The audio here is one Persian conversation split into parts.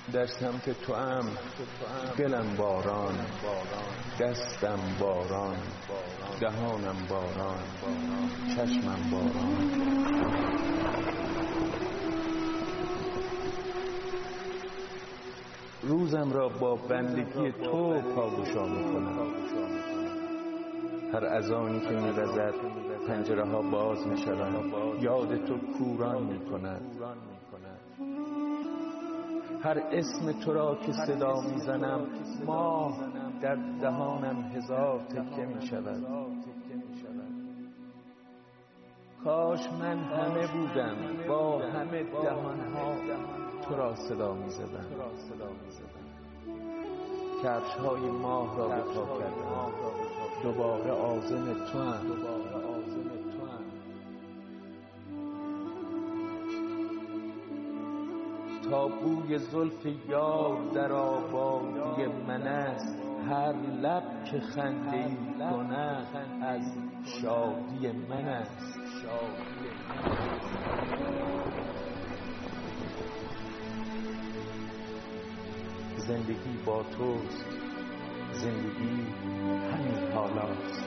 در سمت تو ام دلم باران، دستم باران، دهانم باران، چشمم باران. روزم را با بندگی تو پاگشا میکنم. هر اذانی که می‌وزد پنجره ها باز میشوند، یاد تو کوران میکند. هر اسم تو را که صدا میزنم، ماه در دهانم هزار تکه میشود. کاش من همه بودم با همه دهانها تو را صدا میزدم. کفش های ماه را به پا کردم، دوباره عازم تو هم. تا بوی زلف یار در آبادی من است، هر لب که خنده‌ای کند از شادی من است. زندگی با توست، زندگی همین حالاست.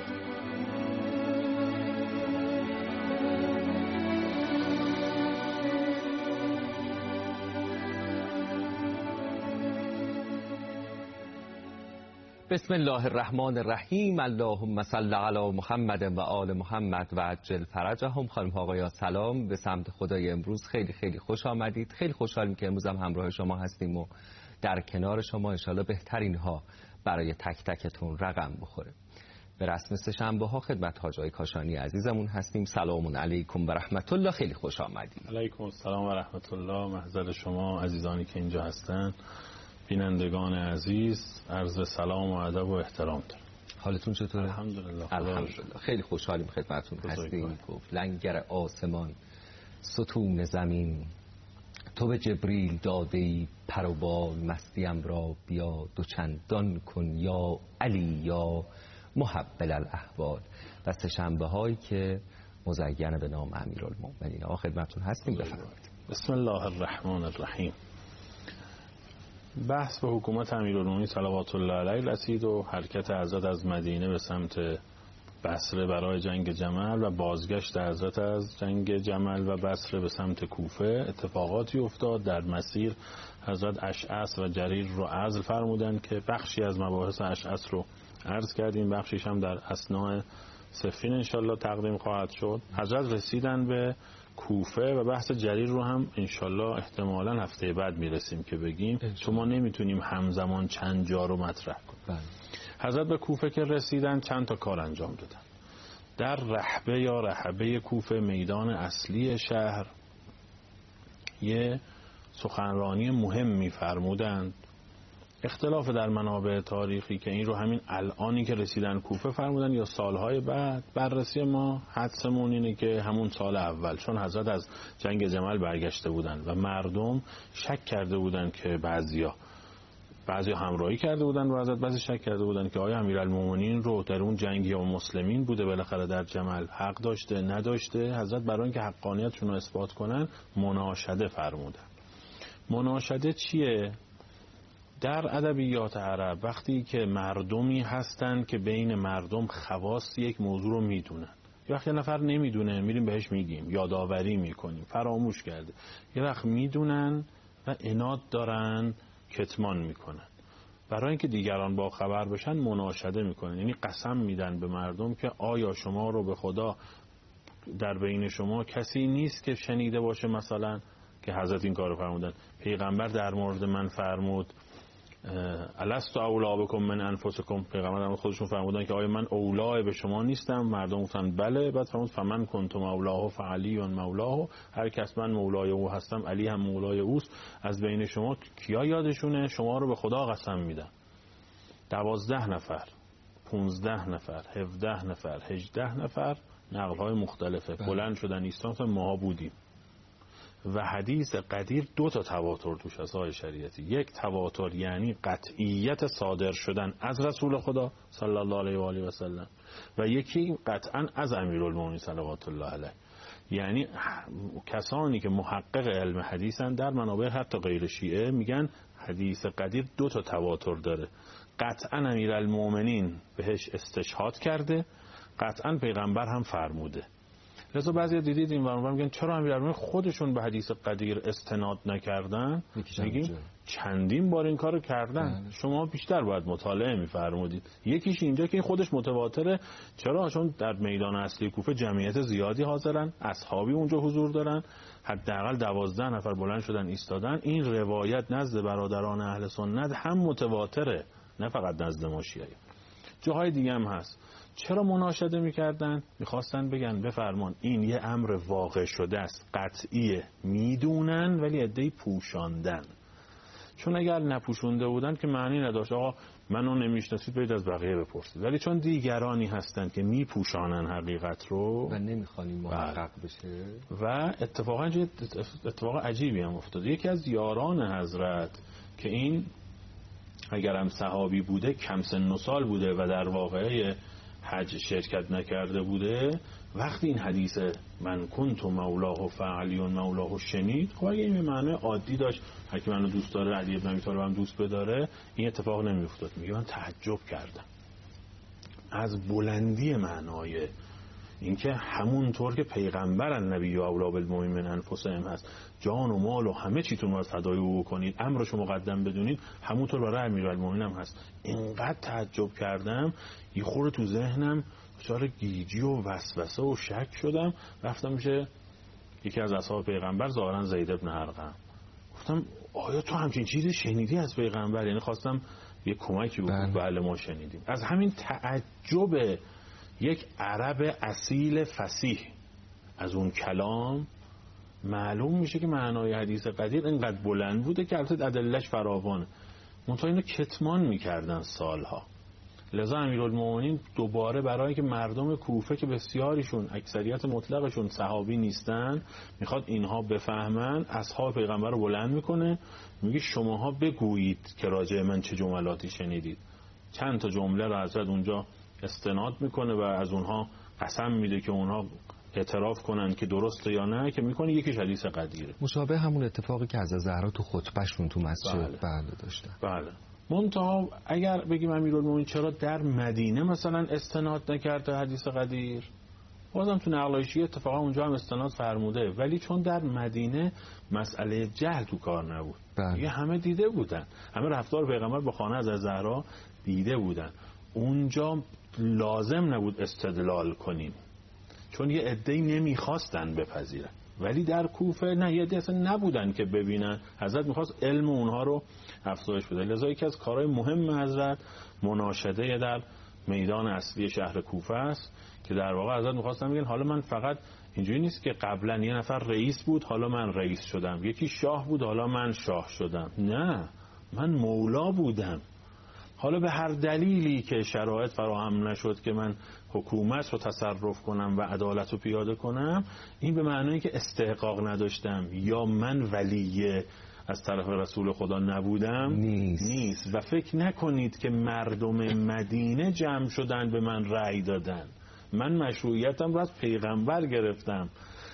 بسم الله الرحمن الرحیم. اللهم صل علی محمد و آل محمد و عجل فرجهم. خانم ها آقایان سلام به سمت خدای امروز. خیلی خیلی خوش آمدید. خیلی خوشحالیم که امروز هم همراه شما هستیم و در کنار شما. انشالله بهترین ها برای تک تکتون رقم بخوره. به رسم سه‌شنبه ها خدمت حاج آقای کاشانی عزیزمون هستیم. سلام علیکم و رحمت الله. خیلی خوش آمدید. علیکم السلام و رحمت الله. محضر شما عزیزانی که اینجا هستن، بینندگان عزیز، عرض سلام و ادب و احترام دارم. حالتون چطوره؟ الحمدلله. الحمدلله. خیلی خوشحالیم خدمتتون هستیم. گفت لنگر آسمان، ستون زمین، تو به جبریل داده‌ای پر و بال، مستیم را بیا دوچندان کن یا علی یا محبل الاحوال. و سه‌شنبه هایی که مزین به نام امیرالمومنین. آقا خدمتتون هستیم، بفرمایید. بسم الله الرحمن الرحیم. بحث به حکومت امیرالمومنین صلوات الله علیه رسید و حرکت حضرت از مدینه به سمت بصره برای جنگ جمل و بازگشت حضرت از جنگ جمل و بصره به سمت کوفه اتفاقاتی افتاد. در مسیر حضرت اشعث و جریر رو عزل فرمودند که بخشی از مباحث اشعث رو عرض کردیم، بخشیش هم در اثناء صفین انشالله تقدیم خواهد شد. حضرت رسیدن به کوفه و بحث جریر رو هم انشالله احتمالاً هفته بعد میرسیم که بگیم، چون ما نمیتونیم همزمان چند جا رو مطرح کنیم. حضرت به کوفه که رسیدن چند تا کار انجام دادن. در رحبه یا رحبه کوفه، میدان اصلی شهر، یه سخنرانی مهم میفرمودند. اختلاف در منابع تاریخی که این رو همین الانی که رسیدن کوفه فرمودن یا سالهای بعد. بررسی ما حدسمون اینه که همون سال اول، چون حضرت از جنگ جمل برگشته بودن و مردم شک کرده بودن که بعضیا همراهی کرده بودن و حضرت بعضی شک کرده بودن که آیا امیرالمومنین رو در اون جنگ یا مسلمین بوده بالاخره در جمل حق داشته نداشته. حضرت برای اینکه حقانیتشون رو اثبات کنن مناشده فرمودن. مناشده چیه؟ در ادبیات عرب وقتی که مردمی هستن که بین مردم خواص یک موضوع رو میدونن، یا وقتی نفر نمیدونه میریم بهش میگیم، یادآوری میکنیم، فراموش کرده، یه وقت میدونن و عناد دارن کتمان میکنن، برای اینکه دیگران با خبر بشن مناشده میکنن. یعنی قسم میدن به مردم که آیا شما رو به خدا در بین شما کسی نیست که شنیده باشه مثلا که حضرت این کارو فرمودن. پیغمبر در مورد من فرمود الستو اولا بکم من انفسکم. پیغمبر خودشون فرمودن که آیا من اولای به شما نیستم؟ مردم گفتن بله. بعد فرمود فمن کنت مولاه فعلی مولاه. هر کس من مولای او هستم علی هم مولای اوست. از بین شما کیا یادشونه شما رو به خدا قسم میدن؟ 12 نفر، 15 نفر، 17 نفر، 18 نفر، نقل‌های مختلفه. بلند شدن ایستادن، ما بودیم. و حدیث قدیر 2 تا تواتر توش از آیه شریعتی. یک تواتر یعنی قطعیت صادر شدن از رسول خدا صلی الله علیه و آله و سلم، و یکی قطعا از امیرالمومنین صلوات الله علیه. یعنی کسانی که محقق علم حدیثن در منابع حتی غیر شیعه میگن حدیث قدیر 2 تا تواتر داره. قطعا امیرالمومنین بهش استشهاد کرده، قطعا پیغمبر هم فرموده. لذا بعضی دیدید این ورانور میگن چرا امیرالمومنین خودشون به حدیث قدیر استناد نکردن؟ میگیم چندین بار این کارو کردن. شما بیشتر باید مطالعه میفرمودید. یکیش اینجا که خودش متواتره. چرا؟ چون در میدان اصلی کوفه جمعیت زیادی حاضرن، اصحابی اونجا حضور دارن، حداقل 12 نفر بلند شدن ایستادن. این روایت نزد برادران اهل سنت هم متواتره، نه فقط نزد ما شیعه. جاهای دیگه هم هست. چرا مناشده میکردن؟ میخواستن بگن بفرمان این یه امر واقع شده است، قطعیه، میدونن ولی عده‌ای پوشاندن. چون اگر نپوشونده بودن که معنی نداشت آقا منو نمیشناسید برید از بقیه بپرسید. ولی چون دیگرانی هستن که میپوشانن حقیقت رو و نمیخوان این محقق بشه و اتفاق عجیبی هم افتاد. یکی از یاران حضرت که این اگرم صحابی بوده کم سن و سال بوده و در واقعه حج شرکت نکرده بوده، وقتی این حدیث من کنت مولاه فعلی مولاه شنید، خب اگه این معنی عادی داشت هر کی منو دوست داره علی ابن ابی طالب هم دوست بداره این اتفاق نمیافتاد. میگه من تعجب کردم از بلندی معنای اینکه همونطور که پیغمبر نبی و اولا بالمؤمنین من انفسهم هست، جان و مال و همه چیتون رو فدای او بکنید، امرشو مقدم بدونید، همونطور برای امیرالمومنین هم هست. اینقدر تعجب کردم یه خورده تو ذهنم دچار گیجی و وسوسه و شک شدم. رفتم میشه یکی از اصحاب پیغمبر، ظاهرا زید بن ارقم، گفتم آیا تو همچین چیزی شنیدی از پیغمبر؟ یعنی خواستم یه کمکی بکنم. بله ما شنیدیم. از همین تعجب یک عرب اصیل فصیح از اون کلام معلوم میشه که معنای حدیث قدیر اینقدر بلند بوده که البته ادله‌اش فراوانه، منتها اینو کتمان میکردن سالها. لذا امیرالمومنین دوباره برای که مردم کوفه که بسیاریشون اکثریت مطلقشون صحابی نیستن میخواد اینها بفهمن، اصحاب پیغمبر رو بلند میکنه، میگه شماها بگویید که راجع من چه جملاتی شنیدید. چند تا جمله رو حضرت اونجا استناد میکنه و از اونها قسم میده که اونها اعتراف کنن که درسته یا نه، که میکنه یکیش حدیث قدیره. مشابه همون اتفاقی که از زهرا تو خطبهشون تو مسجد بله داشتن. بله. منتها اگر بگیم امیرالمومنین چرا در مدینه مثلا استناد نکرده حدیث قدیر، بازم تو نقل شیعه اتفاقا اونجا هم استناد فرموده، ولی چون در مدینه مسئله جهل تو کار نبود. دیگه همه دیده بودن، همه رفتار پیغمبر با خانه از زهرا دیده بودن، اونجا لازم نبود استدلال کنیم چون یه عده‌ای نمیخواستن بپذیرن. ولی در کوفه نه، یه عده اصلا نبودن که ببینن. حضرت میخواست علم اونها رو افزایش بده. لذا یکی از کارهای مهم حضرت مناشده در میدان اصلی شهر کوفه است که در واقع حضرت میخواستن بگن حالا من فقط اینجوری نیست که قبلا یه نفر رئیس بود حالا من رئیس شدم، یکی شاه بود حالا من شاه شدم. نه، من مولا بودم، حالا به هر دلیلی که شرایط فراهم نشد که من حکومت رو تصرف کنم و عدالت رو پیاده کنم، این به معنی که استحقاق نداشتم یا من ولی از طرف رسول خدا نبودم نیست. و فکر نکنید که مردم مدینه جمع شدن به من رأی دادن. من مشروعیتم رو از پیغمبر گرفتم.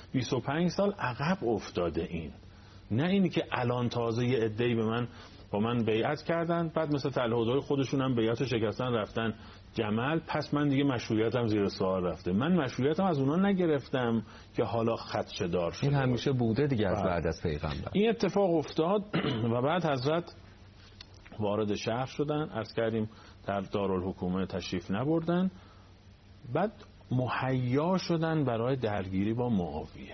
25 سال عقب افتاده این، نه اینی که الان تازه یه عده‌ای با من بیعت کردن بعد مثل تلهودای خودشون هم بیعت شکستن رفتن جمل، پس من دیگه مشروعیتم زیر سوال رفته. من مشروعیتم از اونا نگرفتم که حالا خدشه دار شده. این همیشه بوده دیگه از بعد از پیغمبر. این اتفاق افتاد و بعد حضرت وارد شهر شدن، عرض کردیم در دارالحکومه تشریف نبردن، بعد مهیا شدن برای درگیری با معاویه.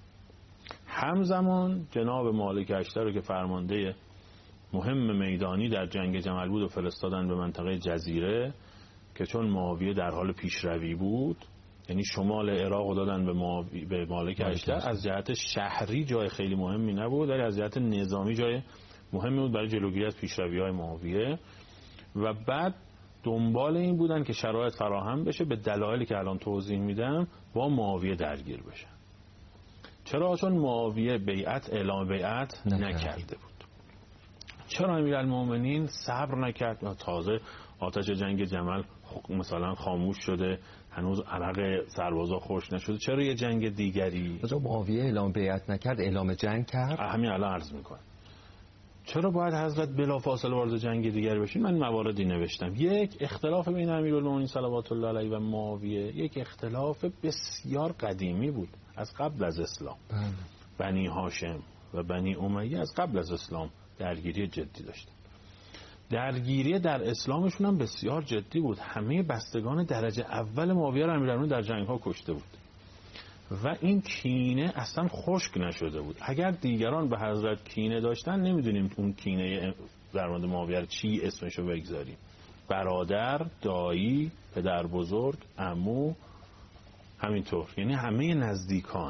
همزمان جناب مالک اشتر رو که فرمانده مهم میدانی در جنگ جمل بود و فرستادن به منطقه جزیره که چون معاویه در حال پیشروی بود، یعنی شمال عراق دادن به مالک اشتر. از جهت شهری جای خیلی مهمی نبود ولی از جهت نظامی جای مهمی بود برای جلوگیری از پیشروی‌های معاویه. و بعد دنبال این بودن که شرایط فراهم بشه به دلایلی که الان توضیح میدم با معاویه درگیر بشن. چرا؟ چون معاویه اعلام بیعت نکرده بود. چرا امیرالمومنین صبر نکرد و تازه آتش جنگ جمل مثلا خاموش شده، هنوز عرق سربازا خشک نشده، چرا یه جنگ دیگری؟ آقا معاویه اعلام بیعت نکرد، اعلام جنگ کرد. همین الان عرض میکنم چرا باید حضرت بلافاصله وارد جنگ دیگری بشین. من مواردی نوشتم. یک، اختلاف بین امیرالمومنین صلوات الله علیه و معاویه یک اختلاف بسیار قدیمی بود، از قبل از اسلام. بنی هاشم و بنی امیه از قبل از اسلام درگیری جدی داشتن. درگیری در اسلامشون هم بسیار جدی بود. همه بستگان درجه اول معاویه را امیرالمومنین در جنگ ها کشته بود و این کینه اصلا خشک نشده بود. اگر دیگران به حضرت کینه داشتن نمیدونیم اون کینه در مورد معاویه چی اسمشو بگذاریم. برادر، دایی، پدر بزرگ، عمو، همینطور، یعنی همه نزدیکان.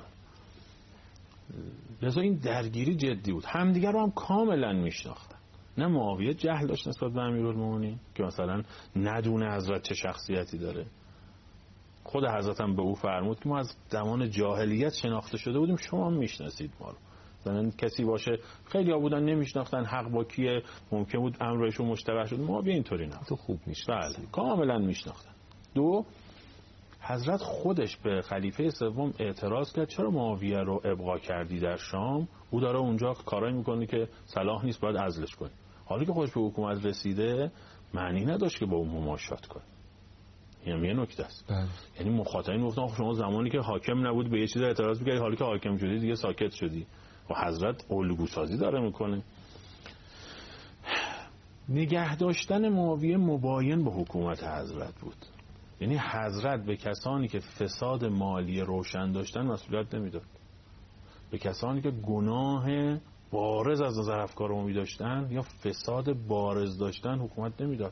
لذا این درگیری جدی بود. همدیگر رو هم کاملا میشناختن. نه معاویه جهل داشت نسبت به امیرالمومنین که مثلا ندونه حضرت چه شخصیتی داره. خود حضرت هم به او فرمود که ما از زمان جاهلیت شناخته شده بودیم، شما هم میشناسید ما رو. مثلا کسی باشه خیلی ها بودن نمیشناختن حق با کیه، ممکن بود امرشون مشتبه شد، معاویه اینطوری نه، تو خوب میشناسی. بله کاملا میشناختن. دو، حضرت خودش به خلیفه سوم اعتراض کرد چرا معاویه رو ابقا کردی در شام، او داره اونجا کارایی میکنه که صلاح نیست، باید عزلش کنی. حالا که خودش به حکومت رسیده معنی نداشت که با اون مماشات کنه. یه نکته است. یعنی مخاطبین گفتن شما زمانی که حاکم نبود به یه چیز اعتراض می‌کردی، حالا که حاکم شدی دیگه ساکت شدی. و حضرت الگوسازی داره میکنه. نگه داشتن معاویه مباین به حکومت حضرت بود. یعنی حضرت به کسانی که فساد مالی روشن داشتن مسئولیت نمیداد. به کسانی که گناه بارز از نظر افکار عمومی داشتن یا فساد بارز داشتن حکومت نمیداد.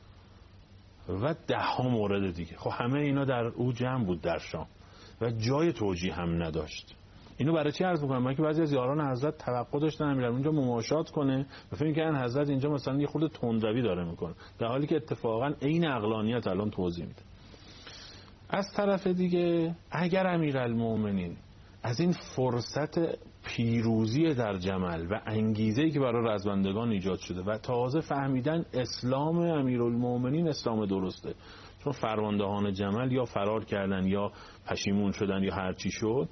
و ده ها مورد دیگه. خب همه اینا در او جمع بود در شام و جای توجیه هم نداشت. اینو برای چی عرض می‌کنم؟ برای که بعضی از یاران حضرت توقع داشتن امیرالمومنین اونجا مماشات کنه و فکر می‌کردن حضرت اینجا مثلا یه خورده تندروی داره میکنه، در حالی که اتفاقا عین عقلانیت الان توضیح میده. از طرف دیگه اگر امیرالمومنین از این فرصت پیروزی در جمل و انگیزه‌ای که برای رزمندگان ایجاد شده و تازه فهمیدن اسلام امیرالمومنین اسلام درسته، چون فرماندهان جمل یا فرار کردن یا پشیمون شدن یا هر چی شد،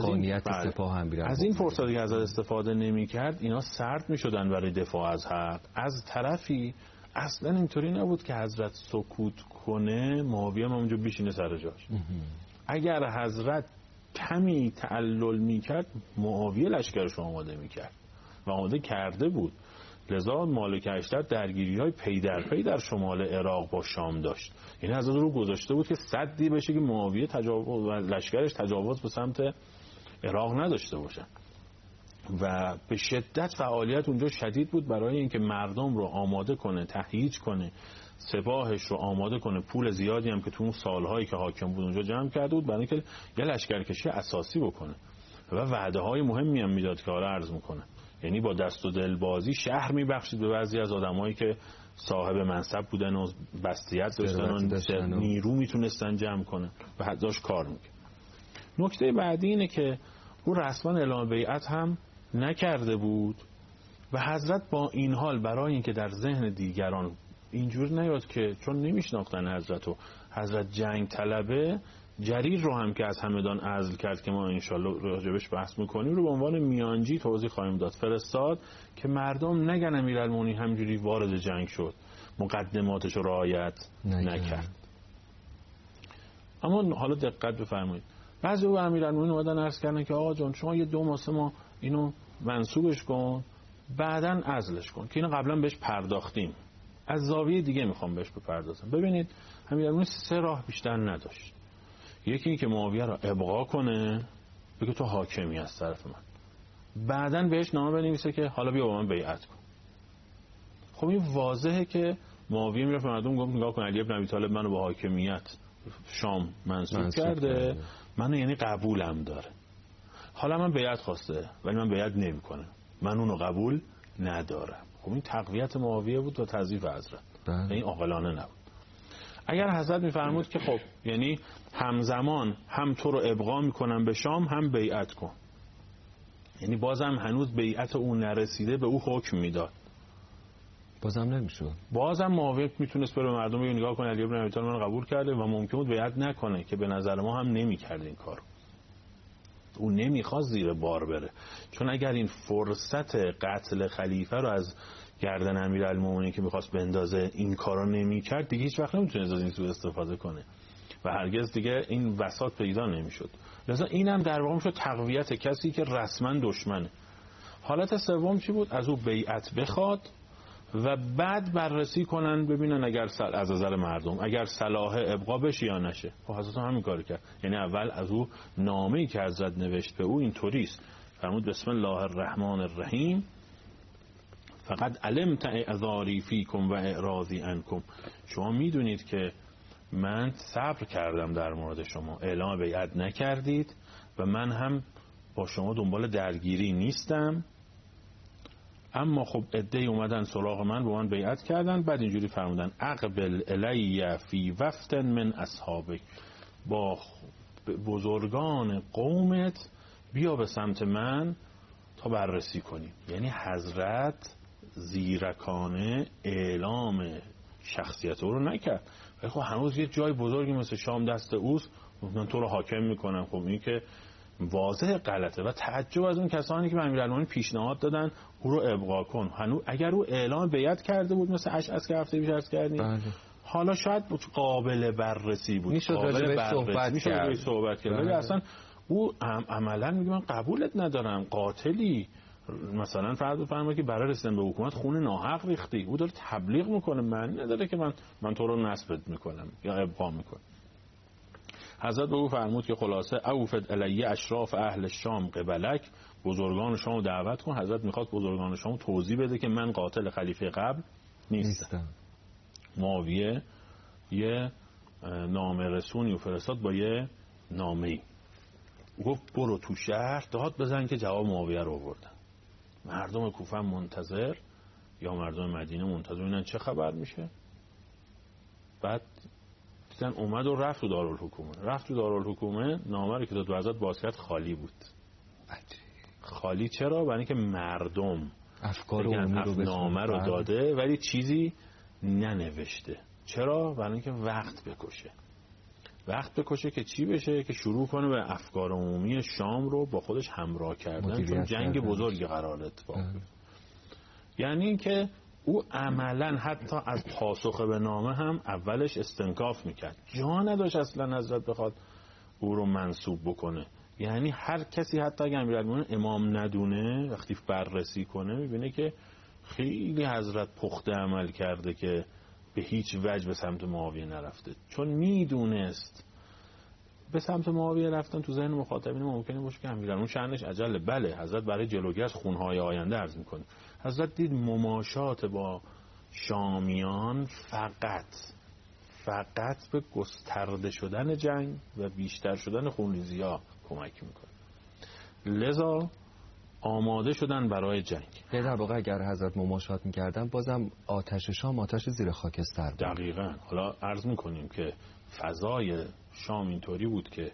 از این فرصتی که از استفاده نمی‌کرد اینا سرد می‌شدن برای دفاع از حق. از طرفی اصلا اینطوری نبود که حضرت سکوت کنه معاویه هم اونجا بشینه سر جاش. اگر حضرت کمی تعلل میکرد معاویه لشکرش آماده میکرد و آماده کرده بود. لذا مالک اشتر درگیری های پی در پی در شمال عراق با شام داشت. یعنی حضرت رو گذاشته بود که سدی بشه که معاویه تجاوز و لشکرش تجاوز به سمت عراق نداشته باشن. و به شدت فعالیت اونجا شدید بود برای اینکه مردم رو آماده کنه، تهییج کنه، سپاهش رو آماده کنه. پول زیادی هم که تو اون سالهایی که حاکم بود اونجا جمع کرده بود برای اینکه یه لشکرکشی اساسی بکنه و وعده های مهمی هم میداد که حالا عرض میکنه. یعنی با دست و دل بازی شهر میبخشید به بعضی از آدمایی که صاحب منصب بودن و بستیت داشتن و نیرو میتونستن جمع کنه و حداش کار میکنه. نکته بعدی اینه که او رسما اعلام بیعت هم نکرده بود و حضرت با این حال برای اینکه در ذهن دیگران اینجور نیاد که چون نمیشناختن حضرت جنگ طلبه، جریر رو هم که از همدان عزل کرد که ما انشالله راجبش بحث میکنیم رو به عنوان میانجی توضیح خواهیم داد، فرستاد که مردم نگن امیرالمومنین همجوری وارد جنگ شد، مقدماتش رو رعایت نکرد. اما حالا دقت بفرمایید، بعضی او امیرالمومنین اومدن عرض کردن که آقا جان شما یه 2 ماه 3 ماه اینو منسوبش کن بعدن عزلش کن، که اینو قبلا بهش پرداختیم. از زاویه دیگه میخوام بهش بپردازم. ببینید امیرالمومنین 3 راه بیشتر نداشت. یکی این که معاویه را ابقا کنه، بگه تو حاکمی از طرف من، بعدن بهش نامه بنویسه که حالا بیا با من بیعت کن. خب این واضحه که معاویه میرفت مردم گفت نگاه کن علی بن ابی طالب منو به حاکمیت شام منصوب کرده، منو یعنی قبولم داره، حالا من بیعت خواسته ولی من بیعت نمیکنه، من اونو قبول ندارم. خب این تقویت معاویه بود و تضعیف حضرت. این عاقلانه نبود. اگر حضرت میفرمود که خب یعنی همزمان هم تو رو ابقا میکنم به شام هم بیعت کن، یعنی بازم هنوز بیعت اون نرسیده به او حکم میداد بازم نمیشد. بازم معاویه میتونست بره مردم بگه نگاه کن علی بن ابی طالب من قبول کرده و ممکن بود بیعت نکنه که به نظر ما هم نمی‌کرد این کارو. اون نمیخواد زیر بار بره، چون اگر این فرصت قتل خلیفه رو از گردن امیرالمومنین که میخواست بندازه این کارو نمیکرد، دیگه هیچ وقت نمیتونه از این سوء استفاده کنه و هرگز دیگه این وساط پیدا نمیشد. لذا اینم در واقع میشد تقویت کسی که رسما دشمنه. حالت سوم چی بود؟ از او بیعت بخواد و بعد بررسی کنن ببینن اگر از نظر مردم اگر صلاح ابقا بشه یا نشه. خب حضرت همین کارو کرد. یعنی اول از او نامه‌ای که حضرت نوشت به او اینطوری است، فرمود بسم الله الرحمن الرحیم فقط علمت اعذاری فیکم و اعراضی عنکم. شما میدونید که من صبر کردم در مورد شما، اعلام بیعت نکردید و من هم با شما دنبال درگیری نیستم، اما خب عده‌ای اومدن سراغ من با من بیعت کردن. بعد اینجوری فرمودن اقبل الی فی وفد من اصحابک، با بزرگان قومت بیا به سمت من تا بررسی کنیم. یعنی حضرت زیرکانه اعلام شخصیت او رو نکرد، ولی خب هنوز یه جای بزرگی مثل شام دست اوست، من تو رو حاکم میکنم. خب این که واضح غلطه و تعجب از اون کسانی که به امیرالمومنین پیشنهاد دادن او رو ابقا کن. هنوز اگر او اعلام بیعت کرده بود مثل اشعث که هفته پیش عرض کردیم، حالا شاید قابل بررسی بود، قابل بررسی میشد صحبت کرد، ولی اصلا او عملا میگه من قبولت ندارم، قاتلی، مثلا فرض فرمایید که برای رسیدن به حکومت خون ناحق ریختی، او داره تبلیغ میکنه، معنی نداره که من تو رو نسبت میکنم یا ابقا میکنم. حضرت به او فرمود که خلاصه اوفد علیه اشراف اهل شام قبلک، بزرگان شام رو دعوت کن. حضرت میخواد بزرگان شام توضیح بده که من قاتل خلیفه قبل نیستم. معاویه یه نامه رسونی و فرستاد با یه نامه‌ای، گفت برو تو شهر داد بزن که جواب معاویه رو آوردن. مردم کوفه منتظر یا مردم مدینه منتظر اینن چه خبر میشه. بعد دیدن اومد و رفت تو دارالحکومه. نامه رو که داد وزارت بازکرد خالی بود. خالی چرا؟ برای اینکه مردم افکار نامه رو داده ولی چیزی ننوشته. چرا؟ برای اینکه وقت بکشه که چی بشه؟ که شروع کنه به افکار عمومی شام رو با خودش همراه کردن، چون جنگ بزرگی قرار اتفاق بیفته. یعنی اینکه او عملا حتی از پاسخ به نامه هم اولش استنکاف میکرد، جا نداشت اصلا حضرت بخواد او رو منسوب بکنه. یعنی هر کسی حتی اگر امیرالمومنین امام ندونه وقتی بررسی کنه میبینه که خیلی حضرت پخته عمل کرده که به هیچ وجه به سمت معاویه نرفته، چون میدونست به سمت معاویه رفتن تو ذهن مخاطبین ممکنه باشه که امیرالمومنین شأنش عجله. بله حضرت برای جلوگیری از خونهای آینده عرض میکنه. حضرت دید مماشات با شامیان فقط به گسترده شدن جنگ و بیشتر شدن خونریزی‌ها کمک میکنه، لذا آماده شدن برای جنگ. در واقع اگر حضرت مماشات میکردن بازم آتش شام آتش زیر خاکستر بود. دقیقاً. حالا عرض میکنیم که فضای شام اینطوری بود که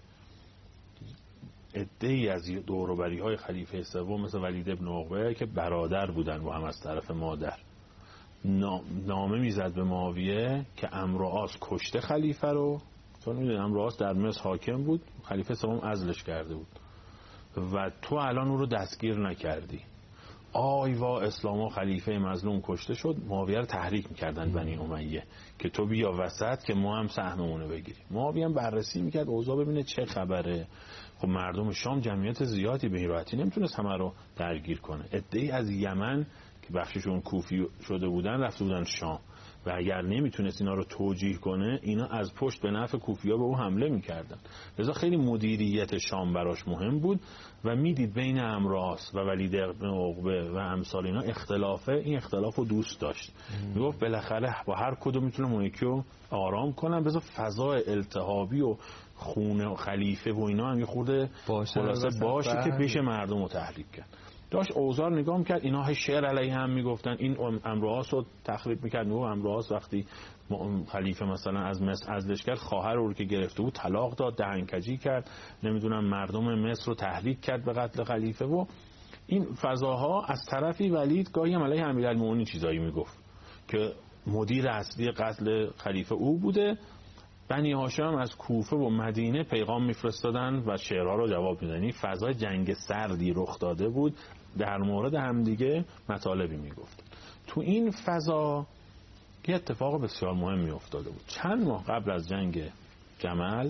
عده‌ای از دور و بری‌های خلیفه سوم مثل ولید ابن عقبه که برادر بودن با هم از طرف مادر، نامه میزد به معاویه که عمرو عاص کشته خلیفه رو، چون میدونید عمرو عاص در مصر حاکم بود، خلیفه سوم عزلش کرده بود و تو الان او رو دستگیر نکردی. آی وا اسلام خلیفه مظلوم کشته شد. معاویه رو تحریک میکردن بنی امیه که تو بیا وسط که ما هم سهممون بگیریم. معاویه هم بررسی میکرد اوضاع ببینه چه خبره. خب مردم شام جمعیت زیادی به این راحتی نمیتونست همه رو درگیر کنه. عده‌ای از یمن که بخششون کوفی شده بودن رفته بودن شام و اگر نمیتونست اینا رو توجیه کنه اینا از پشت به نفع کوفی‌ها به او حمله میکردن. لذا خیلی مدیریت شام براش مهم بود و میدید بین عمرو عاص و ولید بن عقبه و امثال اینا اختلافه، این اختلافو دوست داشت. میگفت بالاخره با هر کدوم میتونم اون یکی رو آرام کنم، بذار فضای التهابی و خونه و خلیفه و اینا هم یه خورده خلاصه باشه که بشه مردم رو تحریک کرد. داشت اوزار نگاه میکرد، اینا های شعر علیه هم میگفتن، این عمرو عاص رو تخریب میکرد. میگفت عمرو عاص وقتی خلیفه مثلا از مصر عزلش کرد، خواهر رو که گرفته بود طلاق داد، دهنکجی کرد، نمیدونم مردم مصر رو تحریک کرد به قتل خلیفه. و این فضاها از طرفی ولید گاهی هم علیه امیرالمومنین چیزایی میگفت که مدیر اصلی قتل خلیفه او بوده. بنی هاشم از کوفه و مدینه پیغام میفرستادن و شعرها رو جواب میدن. فضای جنگ سردی رخ داده بود، در مورد همدیگه مطالبی میگفت. تو این فضا یه اتفاق بسیار مهمی افتاده بود. چند ماه قبل از جنگ جمل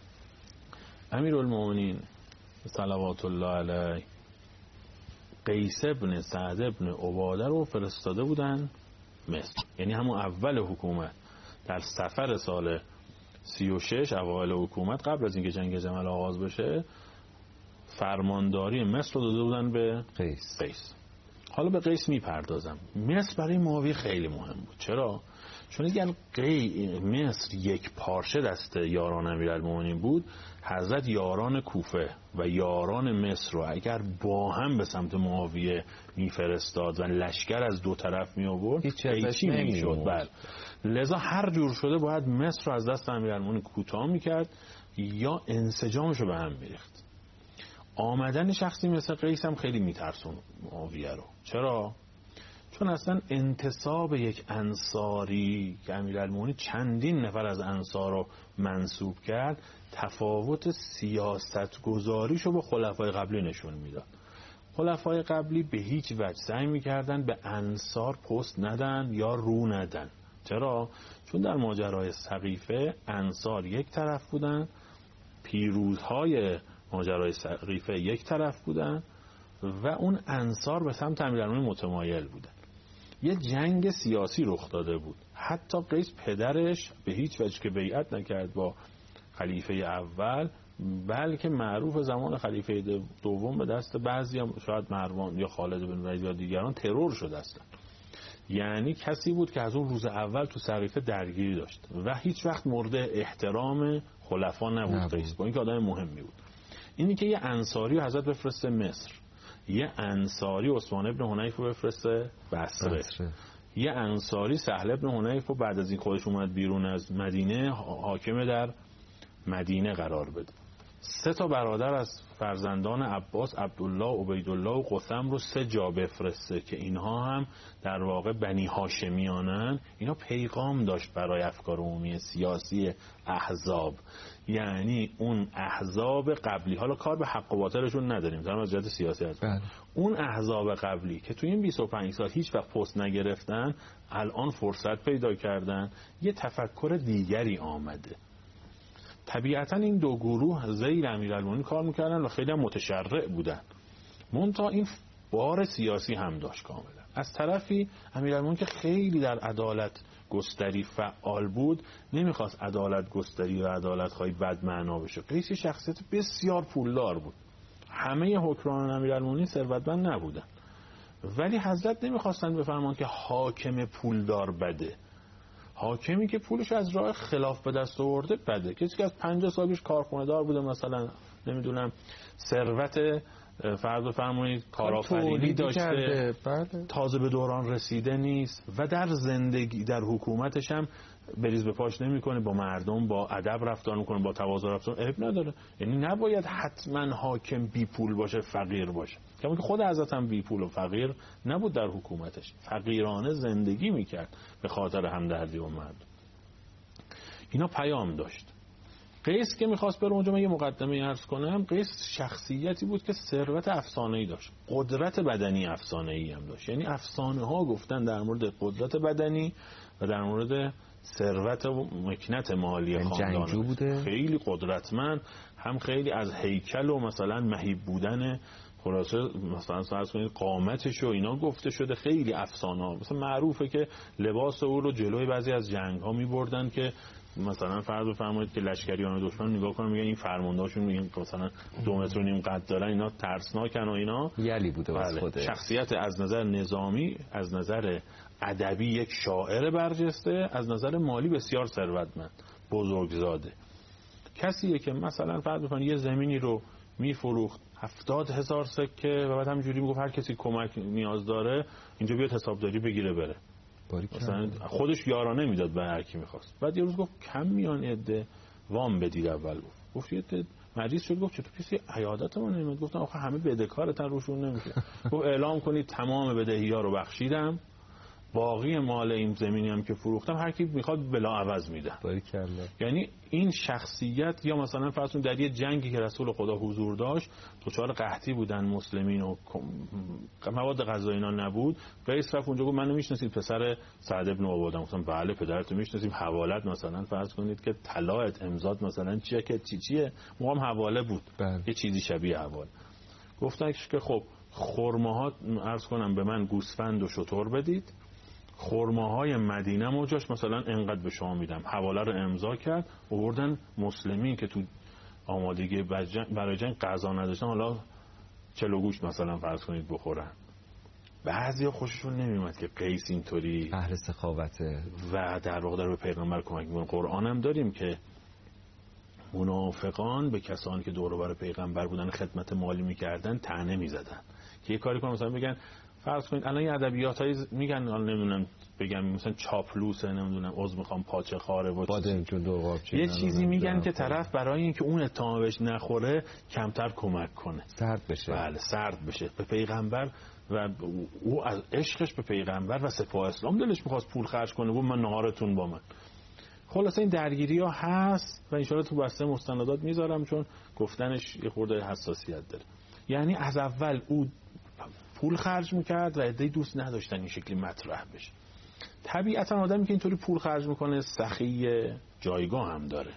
امیرالمومنین صلوات الله علیه قیس ابن سعد ابن عباده رو فرستاده بودن مصر. یعنی همون اول حکومت در سفر سال 36 اوایل حکومت قبل از اینکه جنگ جمل آغاز بشه فرمانداری مصر رو داده بودن به قیس. حالا به قیس میپردازم. مصر برای معاویه خیلی مهم بود. چرا؟ چون اگر مصر یک پارچه دست یاران امیرالمومنین بود، حضرت یاران کوفه و یاران مصر رو اگر با هم به سمت معاویه میفرستاد و لشکر از دو طرف می آورد هیچی نمیشد. بله. لذا هر جور شده باید مصر رو از دست امیرالمومنین کوتاه میکرد یا انسجامش رو به هم میریخت. آمدن شخصی مثل قیس هم خیلی میترسون معاویه رو. چرا؟ چون اصلا انتصاب یک انصاری که امیرالمومنین چندین نفر از انصار رو منصوب کرد تفاوت سیاست گذاریشو با خلفای قبلی نشون میداد. خلفای قبلی به هیچ وجه سعی میکردن به انصار پست ندن یا رو ندن. چرا؟ چون در ماجرای سقیفه انصار یک طرف بودن، پیروزهای ماجرای سقیفه یک طرف بودن و اون انصار به سمت امیرالمومنین متمایل بودن. یه جنگ سیاسی رخ داده بود. حتی قیس پدرش به هیچ وجه که بیعت نکرد با خلیفه اول، بلکه معروف زمان خلیفه دوم به دست بعضی هم شاید مروان یا خالد بن ولید یا دیگران ترور شده است. یعنی کسی بود که از اون روز اول تو سقیفه درگیری داشت و هیچ وقت مورد احترام خلفا نبود. قیس با اینکه آدم مهمی بود. اینی که یه انصاری حضرت بفرسته مصر، یه انصاری عثمان ابن حنیف رو بفرسته بصره، یه انصاری سهل ابن حنیف رو بعد از این خودش اومد بیرون از مدینه حاکم در مدینه قرار بده. 3 برادر از فرزندان عباس، عبدالله، عبیدالله و قثم رو 3 جا بفرسته که اینها هم در واقع بنی هاشمیانن. اینا پیغام داشت برای افکار عمومی سیاسی احزاب، یعنی اون احزاب قبلی، حالا کار به حق و باطلشون نداریم، در از جهت سیاسی هست. اون احزاب قبلی که توی این 25 سال هیچ وقت پست نگرفتن الان فرصت پیدا کردن، یه تفکر دیگری آمده. طبیعتا این دو گروه زیر امیرالمومنین کار میکردن و خیلی هم متشرع بودن، منتها این بار سیاسی هم داشت کاملا. از طرفی امیرالمومنین که خیلی در عدالت گستری فعال بود، نمیخواست عدالت گستری و عدالت خواهی بد معنا بشه. قیس شخصیت بسیار پولدار بود. همه حکمران امیرالمومنین ثروتمند نبودن، ولی حضرت نمیخواستن بفرمان که حاکم پولدار بده. حاکمی که پولش از راه خلاف به دست آورده بده. کسی که از 50 سال پیش کارخونه دار بوده، مثلا نمیدونم ثروت فرض بفرمایید کارآفرینی داشته، تازه به دوران رسیده نیست و در زندگی در حکومتش هم بریز به پاش نمیکنه، با مردم با ادب رفتار میکنه، با تواضع رفتار، عیب نداره. یعنی نباید حتما حاکم بی پول باشه، فقیر باشه. کما که خود حضرت هم بی پول و فقیر نبود، در حکومتش فقیرانه زندگی میکرد به خاطر همدردی و مردم. اینا پیام داشت. قیس که میخواست بره اونجا، من یه مقدمه عرض کنم، قیس شخصیتی بود که ثروت افسانه‌ای داشت، قدرت بدنی افسانه‌ای هم داشت. یعنی افسانه ها گفتن در مورد قدرت بدنی و در مورد ثروت و مکنت مالی خاندان، خیلی قدرتمند، هم خیلی از هیکل و مثلا مهیب بودن، خلاصه مثلا فرض کنید قامتش و اینا گفته شده. خیلی افسانه ها مثلا معروفه که لباس او رو جلوی بعضی از جنگ ها می‌بردن که مثلا فرض بفرمایید که لشکریان دشمن نگاه کنن میگن این فرماندهاشون میگن مثلا 2.5 متر قد دارن، اینا ترسناکن و اینا. یلی بوده واسه خودش. شخصیت از نظر نظامی، از نظر ادبی یک شاعر برجسته، از نظر مالی بسیار ثروتمند، بزرگزاده. کسیه که مثلا فرض بفرمایید یه زمینی رو میفروخت 70,000 سکه و بعد همینجوری میگفت هر کسی کمک نیاز داره اینجا بیاد حسابداری بگیره بره. مثلا خودش یارانه میداد به هر کی میخواست. بعد یه روز گفت کم میان عده وام بدید. اول گفت یه مریض شد، گفت چطور کسی عیادت ما نمیاد؟ گفتم آخه همه بدهکارتن روشون نمیشه. گفت اعلام کنید تمام بدهی‌ها رو بخشیدم، باقی مال این زمینی هم که فروختم هر کی میخواد بلا عوض میدم. یعنی این شخصیت، یا مثلا فرض کنید در یه جنگی که رسول خدا حضور داشت دچار قحطی بودن مسلمین و مواد غذایی اینا نبود، قیس رفت اونجا گفت منو میشناسید پسر سعد بن عباده؟ گفتم بله پدرتو میشناسیم. حوالت مثلا فرض کنید که طلاعت امضات مثلا چیه که چیه، موقع حواله بود یه چیزی شبیه حواله. گفتن که خب خرماها عرض کنم به من گوسفند و شتر بدید، خرماهای مدینه موجاش مثلا انقدر به شما میدم. حواله رو امضا کرد، آوردن مسلمین که تو آمادگی برای جنگ غذا نداشتن حالا چلوگوش مثلا فرض کنید بخورن. بعضیا خوششون نمیومد که قیس اینطوری اهل سخاوته و در واقع داره به پیغمبر کمک میکنه. قرآن هم داریم که منافقان به کسانی که دور و بر پیغمبر بودن خدمت مالی میکردن طعنه میزدن که یه کاری کنن مثلا بگن فرض کنید الان یه ادبیاتایی میگن نمیدونم بگم مثلا چاپلوسه، نمیدونم عذر میخوام پاچه خاره و یه چیزی میگن که طرف برای اینکه اون اتهام بهش نخوره کمتر کمک کنه، سرد بشه. بله سرد بشه به پیغمبر و او از عشقش به پیغمبر و سپاه اسلام دلش میخواست پول خرج کنه بود من نهارتون با من. خلاصه این درگیری ها هست و انشاءالله تو بسته مستندات میذارم چون گفتنش یه خورده حساسیت داره. یعنی از اول او پول خرج میکرد و عده‌ای دوست نداشتن این شکلی مطرح بشه. طبیعتا آدمی که اینطوری پول خرج میکنه سخی جایگاه هم داره،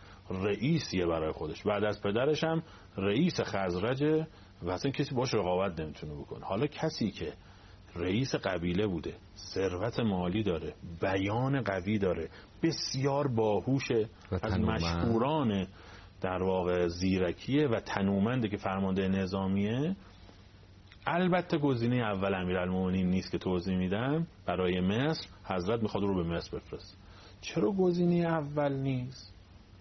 رئیسیه برای خودش، بعد از پدرش هم رئیس خزرجه و اصلا کسی باش رقابت نمیتونه بکنه. حالا کسی که رئیس قبیله بوده، ثروت مالی داره، بیان قوی داره، بسیار باهوشه، از مشهوران در واقع زیرکیه و تنومنده که فرمانده نظامیه. البته گزینه اول امیرالمومنین نیست که توضیح میدم. برای مصر حضرت میخواد رو به مصر بفرست. چرا گزینه اول نیست؟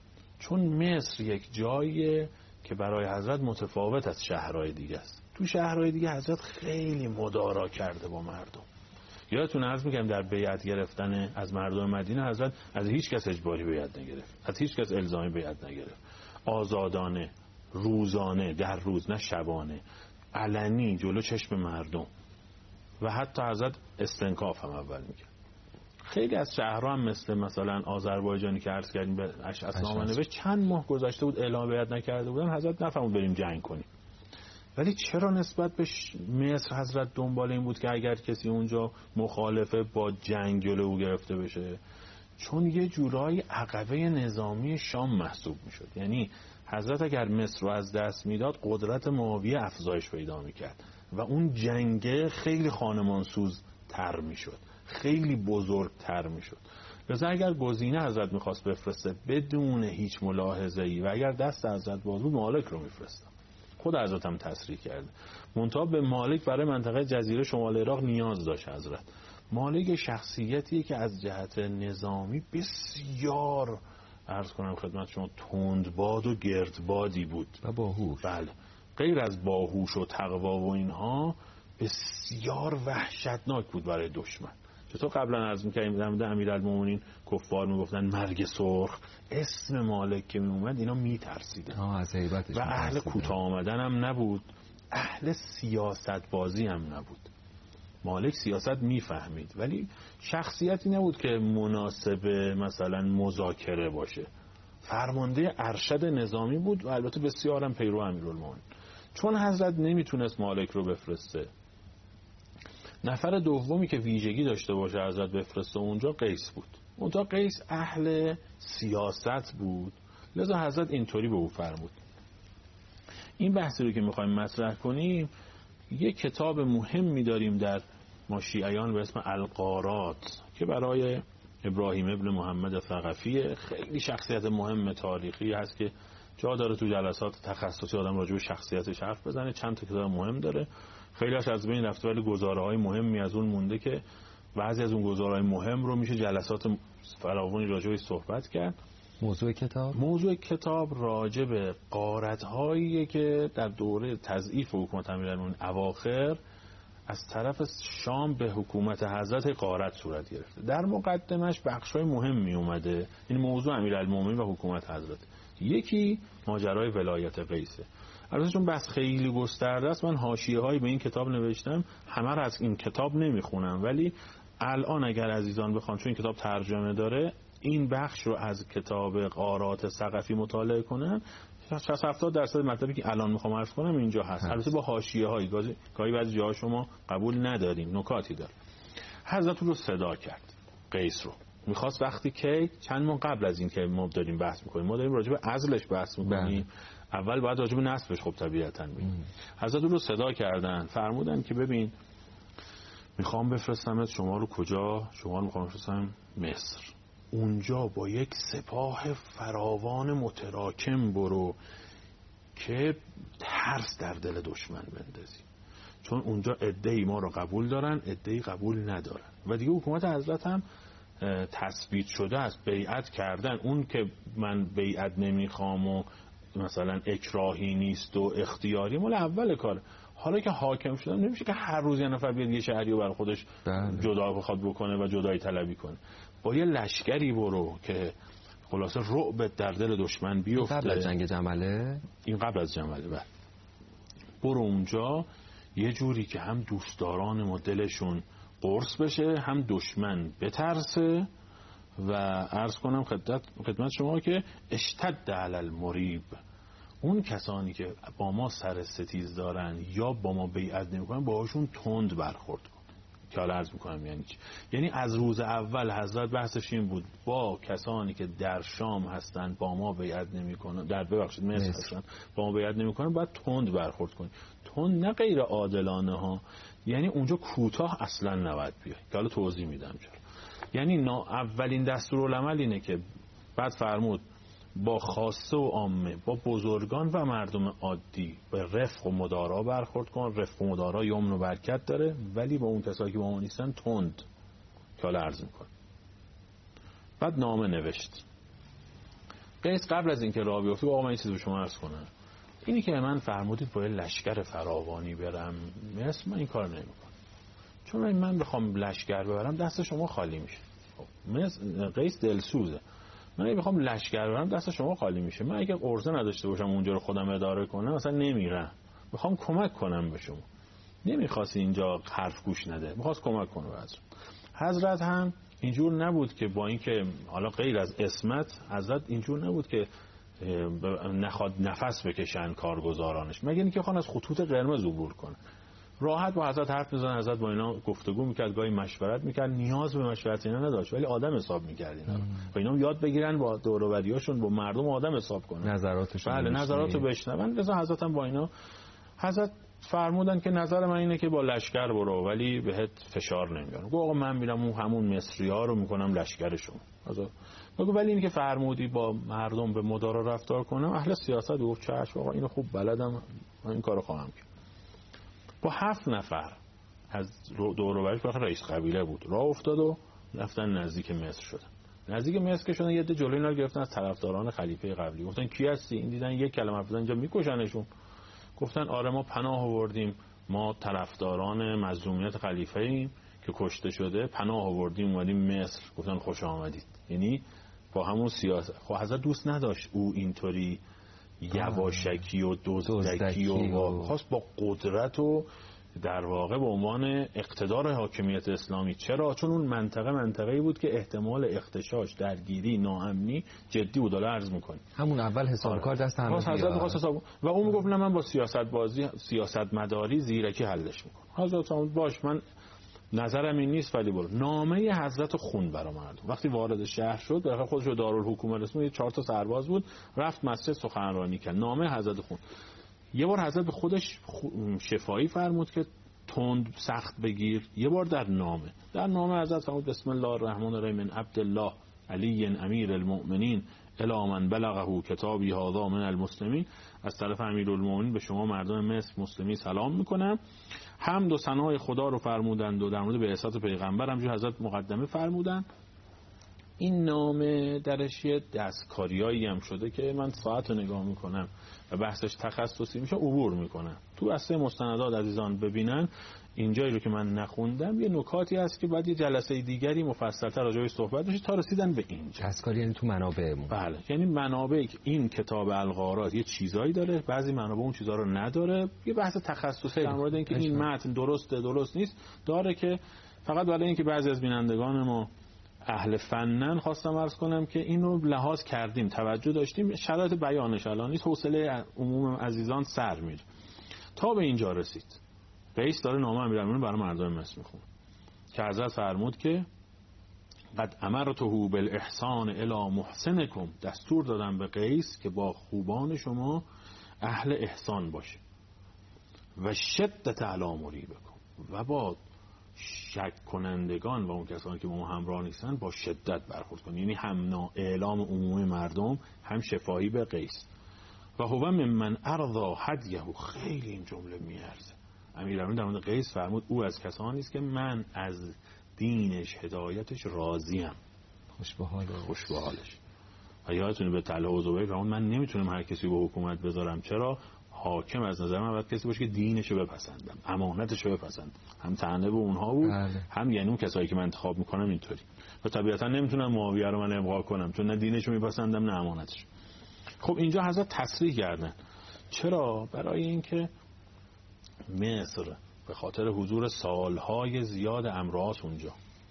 چون مصر یک جاییه که برای حضرت متفاوت از شهرهای دیگه است. تو شهرهای دیگه حضرت خیلی مدارا کرده با مردم. یادتون عرض میگم در بیعت گرفتن از مردم مدینه حضرت از هیچ کس اجباری بیعت نگرفت، از هیچ کس الزامی بیعت نگرفت. آزادانه، روزانه، در روز نه شبانه، علنی جلو چشم مردم و حتی حضرت استنکاف هم اول میگه. خیلی از شهرها هم مثلا آذربایجانی که عرض کردیم به اشعثنامه نوشت چند ماه گذشته بود اعلام بیعت نکرده بودن، حضرت نفرمود بریم جنگ کنیم. ولی چرا نسبت به مصر حضرت دنبال این بود که اگر کسی اونجا مخالفه با جنگ جلو او گرفته بشه؟ چون یه جورایی عقبه نظامی شام محسوب میشد. یعنی حضرت اگر مصر رو از دست میداد قدرت معاویه افزایش پیدا میکرد و اون جنگ خیلی خانمانسوز تر میشد، خیلی بزرگتر میشد. لذا اگر گزینه حضرت میخواست بفرسته بدون هیچ ملاحظه‌ای و اگر دست حضرت باز بود مالک رو میفرستم. خود حضرت هم تصریح کرده. منتها به مالک برای منطقه جزیره شمال عراق نیاز داشت حضرت. مالک شخصیتیه که از جهت نظامی بسیار عرض کنم خدمت شما تندباد و گردبادی بود و باهوش. بله، غیر از باهوش و تقوا و اینها بسیار وحشتناک بود برای دشمن. چطور قبلا عرض می‌کردیم در مورد امیرالمومنین کفار میگفتن مرگ سرخ، اسم مالک که میومد اینا میترسیدن از هیبتش و اهل کوتاه آمدن هم نبود، اهل سیاست بازی هم نبود. مالک سیاست میفهمید ولی شخصیتی نبود که مناسب مثلا مذاکره باشه. فرمانده ارشد نظامی بود و البته بسیار هم پیرو امیرالمومنین. چون حضرت نمیتونست مالک رو بفرسته، نفر دومی که ویژگی داشته باشه حضرت بفرسته اونجا قیس بود. اونجا قیس اهل سیاست بود، لذا حضرت اینطوری به او فرمود. این بحثی رو که میخوایم مطرح کنیم یک کتاب مهمی داریم در ما شیعیان به اسم الغارات که برای ابراهیم ابن محمد ثقفی، خیلی شخصیت مهم تاریخی هست که جا داره تو جلسات تخصصی آدم راجع به شخصیتش حرف بزنه. چند تا کتاب مهم داره، خیلیش از بین رفته ولی گزاره‌های مهمی از اون مونده که بعضی از اون گزاره‌های مهم رو میشه جلسات فراوانی راجع بهش صحبت کرد. موضوع کتاب راجع به غارت‌هایی که در دوره تضعیف حکومت امیرالمومنین اواخر از طرف شام به حکومت حضرت غارت صورت گرفته. در مقدمش بخش‌های مهمی اومده. این موضوع امیرالمومنین و حکومت حضرت. یکی ماجرای ولایت قیسه. البته چون بحث خیلی گسترده است من حاشیه‌هایی به این کتاب نوشتم، همه را از این کتاب نمیخونم، ولی الان اگر عزیزان بخوان، چون این کتاب ترجمه داره، این بخش رو از کتاب غارات ثقفی مطالعه کنن، 60-70% مطلبی که الان میخوام عرض کنم اینجا هست. البته با حاشیه‌های گاهی بعضی جاها شما قبول نداریم، نکاتی داره. حضرت رو صدا کرد، قیس رو میخواست وقتی که چند ماه قبل از این که ما داریم بحث میکنیم، ما داریم راجع به عزلش بحث میکنیم، اول باید راجع به نسبش خب طبیعتاً بگیم. حضرت رو صدا کردن، فرمودن که ببین میخوام بفرستمت شما رو کجا؟ شما رو میخوام بفرستم مصر. اونجا با یک سپاه فراوان متراکم برو که ترس در دل دشمن بندازی، چون اونجا عده‌ای ما رو قبول دارن، عده‌ای قبول ندارن و دیگه حکومت حضرت هم تثبیت شده است، بیعت کردن. اون که من بیعت نمیخوام و مثلا اکراهی نیست و اختیاری، مال اول کاره. حالا که حاکم شدن نمیشه که هر روز یه نفر بیاد یه شهری رو برای خودش جدا بخواد بکنه و جدایی طلبی کنه. با یه لشکری برو که خلاصه رعب در دل دشمن بیفته. قبل از جنگ جمله؟ این قبل از جمله. بعد برو اونجا یه جوری که هم دوستداران ما دلشون قرص بشه، هم دشمن بترسه. و عرض کنم خدمت شما که اشتد علی المریب، اون کسانی که با ما سر ستیز دارن یا با ما بیعت نمیکنن باهاشون تند برخورد کن. که حالا عرض میکنم یعنی چی. یعنی از روز اول حضرت بحثش این بود با کسانی که در شام هستن با ما بیعت نمیکنن، در ببخشید مصر هستن با ما بیعت نمیکنن، باید تند برخورد کنی. تند نه غیر عادلانه ها، یعنی اونجا کوتاه اصلا نباید بیای که حالا توضیح میدم چرا. یعنی اولین دستورالعمل اینه که بعد فرمود با خاصه و عامه، با بزرگان و مردم عادی به رفق و مدارا برخورد کن. رفق و مدارا یمن و برکت داره، ولی با اون کسایی که با ما نیستن تند. که حالا عرض میکن. بعد نامه نوشت. قیس قبل از اینکه راه بیفته آقا من این چیز به شما عرض کنم، اینی که من فرمودید با لشکر فراوانی برم مصر، من این کار نمیکنم، چون من بخوام لشکر ببرم دست شما خالی میشه. قیس دلسوزه، من اگه بخوام لشکر ببرم دست شما خالی میشه. من اگه عرضه نداشته باشم اونجا رو خودم اداره کنم مثلا نمیرم، میخوام کمک کنم به شما. نمیخواست اینجا حرف گوش نده، میخواست کمک کنه به حضرت هم اینجور نبود که با اینکه حالا غیر از عصمت حضرت اینجور نبود که نخواد نفس بکشن کارگزارانش، مگر اینکه خواهن از خطوط قرمز عبور کنه. راحت با حضرت حرف میزنن، حضرت با اینا گفتگو میکرد، گاهی مشورت میکرد، نیاز به مشورت اینا نداشت ولی آدم حساب میکرد اینا و اینا یاد بگیرن با دور و بریاشون با مردم آدم حساب کنن، نظراتشون. بله نظراتو بشنون. لذا حضرت هم با اینا حضرت فرمودن که نظر من اینه که با لشکر برو ولی بهت فشار نمیارم. گفت آقا من میرم اون همون مصری‌ها رو میکنم لشکرشون. گفت ولی این که فرمودی با مردم به مدارا رفتار کنم، اهل سیاست. گفت چشم آقا اینو خوب بلدم، من این کارو خواهم کرد. با 7 نفر از دور و بریش، رئیس قبیله بود، راه افتاد و رفتن نزدیک مصر شدن. نزدیک مصر که شدن یه عده جلوی اینا رو گرفتن از طرفداران خلیفه قبلی. گفتن کی هستی؟ این دیدن یک کلمه حرف بزنن اینجا میکشنشون. گفتن آره ما پناه آوردیم، ما طرفداران مظلومیت خلیفه ایم که کشته شده، پناه آوردیم اومدیم مصر. گفتن خوش آمدید. یعنی با همون سیاست. خب حضرت دوست نداشت او اینطوری یواشکی و دزدکی و خاص با قدرت و در واقع به عنوان اقتدار حاکمیت اسلامی. چرا؟ چون اون منطقه‌ای بود که احتمال اختشاش، درگیری، ناامنی جدی بود. حالا عرض می‌کنیم همون اول حساب کار دست همه حضرت و اون میگفت نه من با سیاست مداری زیرکی حلش میکنم. حضرت باش من نظرم این نیست ولی برو. نامه حضرت خون برا مردم. وقتی وارد شهر شد برای خودش رو دارالحکومه رسوند، 4 تا سرباز بود، رفت مسجد سخنرانی کرد. نامه حضرت خون. یه بار حضرت به خودش شفایی فرمود که تند سخت بگیر. یه بار در نامه حضرت فرمود بسم الله الرحمن الرحیم من عبدالله علی امیر المؤمنین الی من بلغه کتابی هذا من المسلمین. از طرف امیرالمومنین به شما مردم مصر مسلمی سلام میکنم. حمد و ثنای خدا رو فرمودند و در مورد بعثت پیغمبر هم حضرت مقدمه فرمودند. این نامه درش یه دستکاریایی هم شده که من ساعت رو نگاه میکنم و بحثش تخصصی میشه عبور میکنم. تو اصل مستندات عزیزان ببینن اینجایی رو که من نخوندم یه نکاتی هست که بعد یه جلسه دیگری مفصل‌تر راجع بهش صحبت بشه تا رسیدن به اینجا. دستکاری یعنی تو منابعمون. بله یعنی منابع این کتاب الغارات یه چیزایی داره، بعضی منابع اون چیزا رو نداره. یه بحث تخصصی در مورد اینکه این متن درست نیست داره که فقط برای اینکه بعضی از بینندگان ما اهل فنن خواستم عرض کنم که اینو لحاظ کردیم، توجه داشتیم، شرایط بیانش الان نیست، حوصله عموم عزیزان سر میره. تا به اینجا رسید قیس داره نامه امیرالمومنین برای مردم مصر میخونه که حضرت فرمود که قد امرته بالاحسان الی محسنکم، دستور دادم به قیس که با خوبان شما اهل احسان باشه، و شدت علی مریبکم، و با شک کنندگان و اون کسانی که با ما همراه نیستن با شدت برخورد کنید. یعنی هم اعلام عمومی مردم، هم شفاهی به قیس. و هو ممن ارضا هدیه، خیلی این جمله میارزه. امیرالمومنین در مورد قیس فرمود او از کسانی است که من از دینش، هدایتش راضیم، خوش به حالش. و یادتونه به طلحه و زبیر فرمود من نمیتونم هر کسی به حکومت بذارم. چرا؟ حاکم از نظر من باید کسی باشه که دینشو بپسندم، امانتشو بپسندم. هم طعنه به اونها بود، هم یعنی اون کسایی که من انتخاب میکنم اینطوری. و طبیعتا نمیتونم معاویه رو من ابقا کنم، چون نه دینشو میپسندم نه امانتش. خب اینجا حضرت تصریح کردن. چرا؟ برای اینکه مصر به خاطر حضور سالهای زیاد امراض اونجا،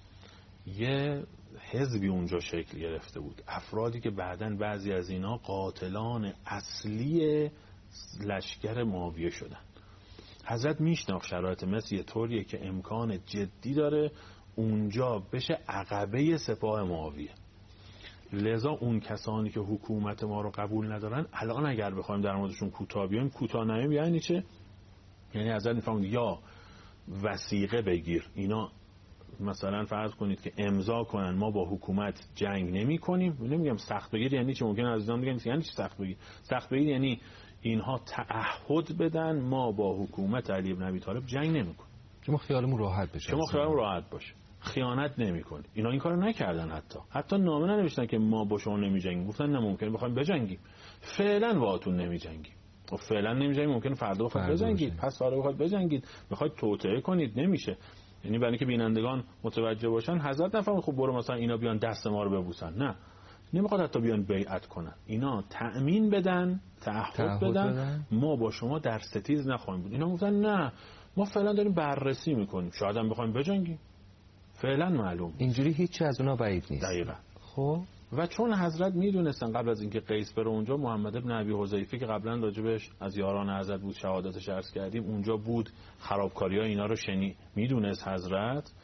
یه حزبی اونجا شکل گرفته بود، افرادی که بعداً بعضی از اینا قاتلان اصلی لشکر معاویه شدن. حضرت میشناخت شرایط مصر یه طوریه که امکان جدی داره اونجا بشه عقبه سپاه معاویه. لذا اون کسانی که حکومت ما رو قبول ندارن الان اگر بخوایم در موردشون کوتاه بیایم، کوتاه نمیم یعنی چه؟ یعنی حضرت میفهمون یا وثیقه بگیر، اینا مثلا فرض کنید که امضا کنن ما با حکومت جنگ نمی کنیم. نمیگم سخت بگیر یعنی چه، ممکن عزیزان بگن یعنی چه سخت بگیر؟ سخت بگیر یعنی اینها تعهد بدن ما با حکومت علی بن ابی طالب جنگ نمی کنیم، شما خیالمون راحت بشه، شما خیالمون راحت باشه، خیانت نمی کنیم. اینا این کارو نکردن، حتی نامه ننوشتن که ما با شما نمی جنگیم، گفتن نه ممکنه بخوایم بجنگیم، فعلا باهاتون نمی جنگیم. و فعلا نمی‌جنگید، ممکنه فردا بخواید بجنگید، پس فردا بخواید بجنگید، بخواید توطئه کنید، نمیشه. یعنی برای اینکه بینندگان متوجه باشن، حضرت نفرمود خب برو مثلا اینا بیان دست ما رو ببوسن، نه، نمیخواد حتی بیان بیعت کنن، اینا تأمین بدن، تعهد بدن ما با شما در ستیز نخواهیم بود. اینا گفتن نه ما فعلا داریم بررسی میکنیم، شاید هم بخوایم بجنگیم، فعلا معلوم. اینجوری هیچ از اونها بعید نیست. دقیقاً. خب و چون حضرت میدونستن قبل از اینکه قیس بره اونجا، محمد ابن ابی حذیفه که قبلا راجبش از یاران حضرت بود، شهادتش عرض کردیم، اونجا بود، خرابکاری‌ها اینا رو میدونست حضرت،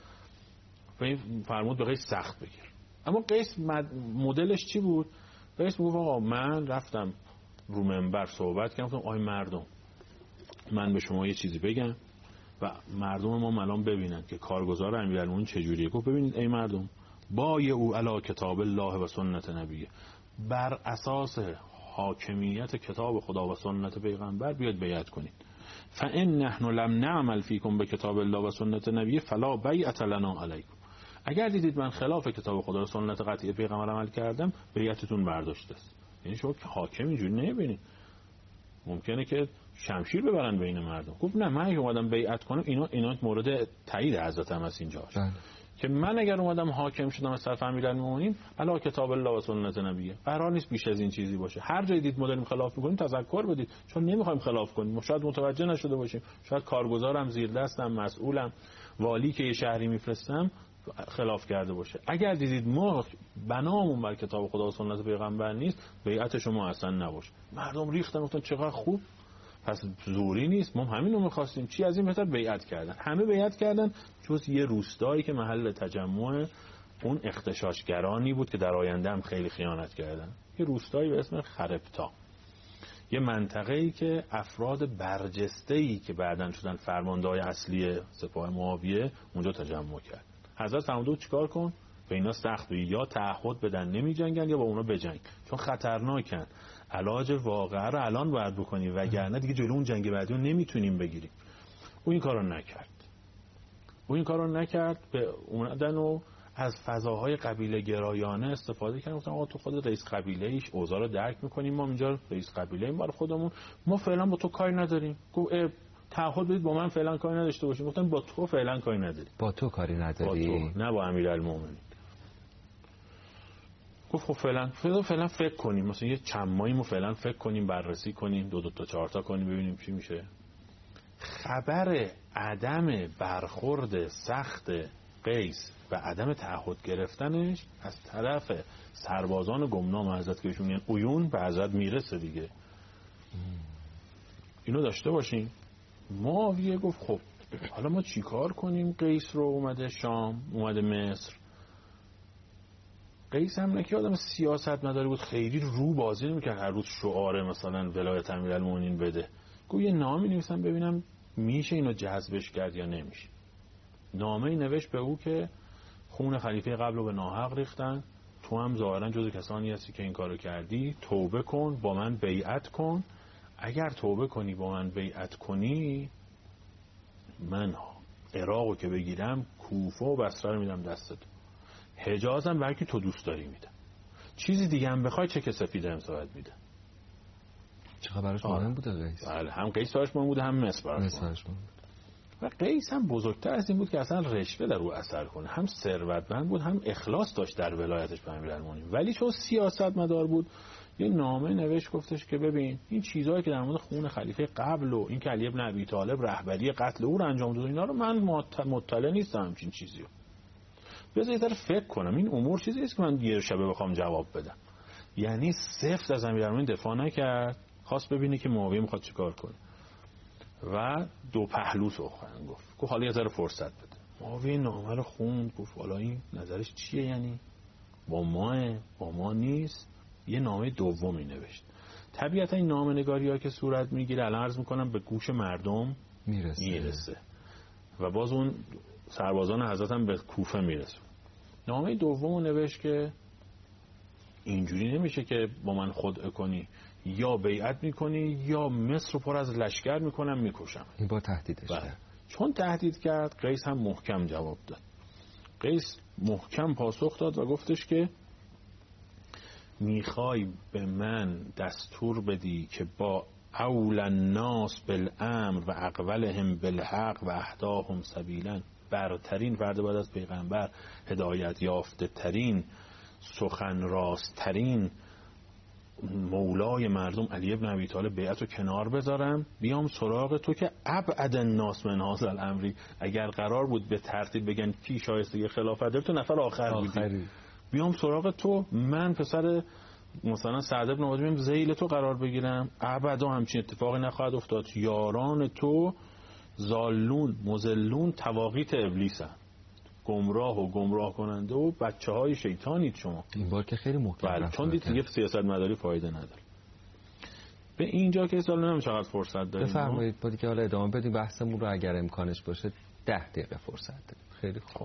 فرمود به قیس سخت بگیر. اما قیس مدلش چی بود؟ قیس میگفت آقا من رفتم رو منبر صحبت کردم، گفتم آی مردم من به شما یه چیزی بگم و مردم ما الان ببینن که کارگزار امیرالمومنین چجوریه. گفت ببینید ای مردم، بایعوا علی کتاب الله و سنت نبیه، بر اساس حاکمیت کتاب خدا و سنت پیغمبر بیاد بیعت کنید. فان نحن لم نعمل فیکم بکتاب الله و سنت نبیه فلا بیعت لنا علیکم. اگر دیدید من خلاف کتاب خدا و سنت قطعی پیغمبر عمل کردم، بیعتتون برداشته است. یعنی شما که حاکم اینجوری نمیبینید، ممکنه که شمشیر ببرن بین مردم. گفت نه من اگه اومدم بیعت کنم، اینا مورد تایید حضرت هم هست اینجا، که من اگر اومدم حاکم شدم از طرف امیرالمومنین علی کتاب الله و سنت نبیه، قرار نیست بیش از این چیزی باشه. هر جای دید ما داریم خلاف میکنیم تذکر بدید، چون نمیخوایم خلاف کنیم، شاید متوجه نشده باشیم، شاید کارگزارم زیر دستم، مسئولم، والی که یه شهری میفرستم خلاف کرده باشه. اگر دیدید ما بنامون بر کتاب خدا و سنت پیغمبر نیست، بیعت شما اصلا نباشه. مردم ریختن گفتن چقدر خوب، پس زوری نیست، ما همین رو می‌خواستیم، چی از این بهتر بیعت کردن. همه بیعت کردن جز یه روستایی که محل تجمع اون اغتشاشگرانی بود که در آینده هم خیلی خیانت کردن، یه روستایی به اسم خربتا، یه منطقه‌ای که افراد برجسته‌ای که بعداً شدن فرمانده‌های اصلی سپاه معاویه اونجا تجمع کرد. حضرت فرمود چیکار کن؟ به اینا سخت بگی، یا تعهد بدن نمی جنگن یا با اونا بجنگ، چون خطرناکن. علاج واقعه رو الان باید بکنیم، وگرنه دیگه جلو اون جنگ بعدی رو نمیتونیم بگیریم. او این کارو نکرد. به اومدن و از فضاهای قبیله گرایانه استفاده کردن، گفتن آقا تو خودت رئیس قبیله ایش، اوضاع رو درک میکنیم، ما اینجا رئیس قبیله ایم برای خودمون، ما فعلا با تو کاری نداریم. گفت تعهد بدید با من فعلا کاری نداشته باشیم. گفتن با تو فعلا کاری نداری. با تو کاری نداری؟ با تو، نه با امیرالمومنین. گفت خب فعلا فکر کنیم، مثلا یه چند ماهیمو فعلا فکر کنیم، بررسی کنیم، دو تا چهار تا کنیم ببینیم چی میشه. خبر عدم برخورد سخت قیس و عدم تعهد گرفتنش از طرف سربازان گمنام حضرت که ایشون عیون به حضرت میرسه دیگه. اینو داشته باشیم. معاویه گفت خب حالا ما چی کار کنیم؟ قیس رو اومده شام، اومده مصر. قیس هم نکی آدم سیاست مداری بود، خیلی رو بازی نمی‌کرد هر روز شعار مثلا ولایت امیرالمومنین بده. گفت یه نامه نویسم ببینم میشه اینو جذبش کرد یا نمیشه. نامه نوشت به او که خون خلیفه قبل رو به ناحق ریختن، تو هم ظاهرا جز کسانی هستی که این کارو کردی، توبه کن، با من بیعت کن. اگر توبه کنی با من بیعت کنی، من عراقو که بگیرم کوفه و بصره رو میدم دست تو، حجازم برکی تو دوست داری میدم، چیزی دیگه هم بخوای چک سفیده امضایت میدم. چقدر براش مهم بوده قیس؟ بله، هم قیس براش مهم بوده، هم مصر براش مهم. و قیس هم بزرگتر از این بود که اصلا رشوه در او اثر کنه، هم ثروتمند بود، هم اخلاص داشت در ولایتش به امیرالمومنین، ولی چون سیاست مدار بود یه نامه نوشت، گفتش که ببین این چیزایی که در مورد خون خلیفه قبل و این که علی ابن ابی طالب رهبری قتل او رو انجام داد، اینا رو من مطلع نیستم همچین چیزیو. بذار یه ذره فکر کنم، این امور چیزی نیست که من یه شبه بخوام جواب بدم. یعنی سفت از امیرالمومنین دفاع نکرد، خواست ببینه که معاویه میخواد چیکار کنه و دو پهلو سخن گفت حالا یه ذره فرصت بده. معاویه نامه رو خوند، گفت حالا این نظرش چیه؟ یعنی با ما نیست. یه نامه دومی نوشت. طبیعتا این نامه نگاری ها که صورت میگیره الان عرض میکنم به گوش مردم میرسه و باز اون سربازان حضرت هم به کوفه میرسه. نامه دوم نوشت که اینجوری نمیشه که با من خدعه کنی، یا بیعت میکنی یا مصر رو پر از لشکر میکنم میکشم. این با تهدیدش کرد. چون تهدید کرد قیس هم محکم جواب داد. قیس محکم پاسخ داد و گفتش که میخوای به من دستور بدی که با اول الناس بالامر و اقولهم بالحق و اهداهم سبیلا، برترین فرد بعد از پیغمبر، هدایت یافته ترین، سخن راست ترین مولای مردم علی ابن ابی طالب بیعت رو کنار بذارم، بیام سراغ تو که ابعد الناس من هذا الامر. اگر قرار بود به ترتیب بگن کی شایسته خلافت داره، تو نفر آخر بودی. بیام سراغ تو، من پسر مثلا سعد بن عبادة ذیل تو قرار بگیرم، ابدا همچین اتفاقی نخواهد افتاد. یاران تو زالون مزلون تواقیت ابلیسن، گمراه و گمراه کننده و بچه های شیطانید شما. این بار که خیلی محکم، چون دید دیگه سیاست مداری فایده نداره. به اینجا که سال نمیم چقدر فرصت داریم. بفرمایید بودی که حالا ادامه بدیم بحثمون رو، اگر امکانش باشه 10 دقیقه فرصت داریم. خیلی خوب.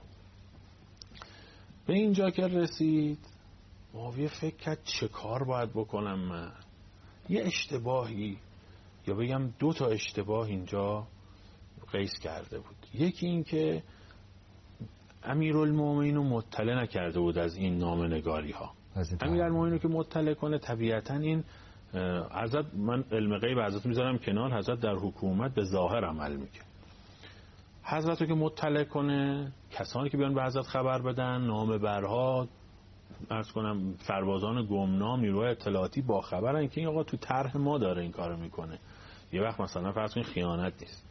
به اینجا که رسید معاویه فکر کرد چه کار باید بکنم من. یه اشتباهی یا بگم 2 تا اشتباه اینجا قیس کرده بود. یکی این که امیرالمومنین رو مطلع نکرده بود از این نامه‌نگاری ها. امیرالمومنین رو که مطلع کنه طبیعتا این حضرت، من علم غیب حضرت میذارم کنار، حضرت در حکومت به ظاهر عمل میکنه. حضرت رو که مطلع کنه، کسانی که بیان به حضرت خبر بدن، نامه‌برها، عرض کنم سربازان گمنام، نیروهای اطلاعاتی با خبرن که این آقا تو طرح ما داره این کارو میکنه. یه وقت مثلا فرض کنید خیانت نیست.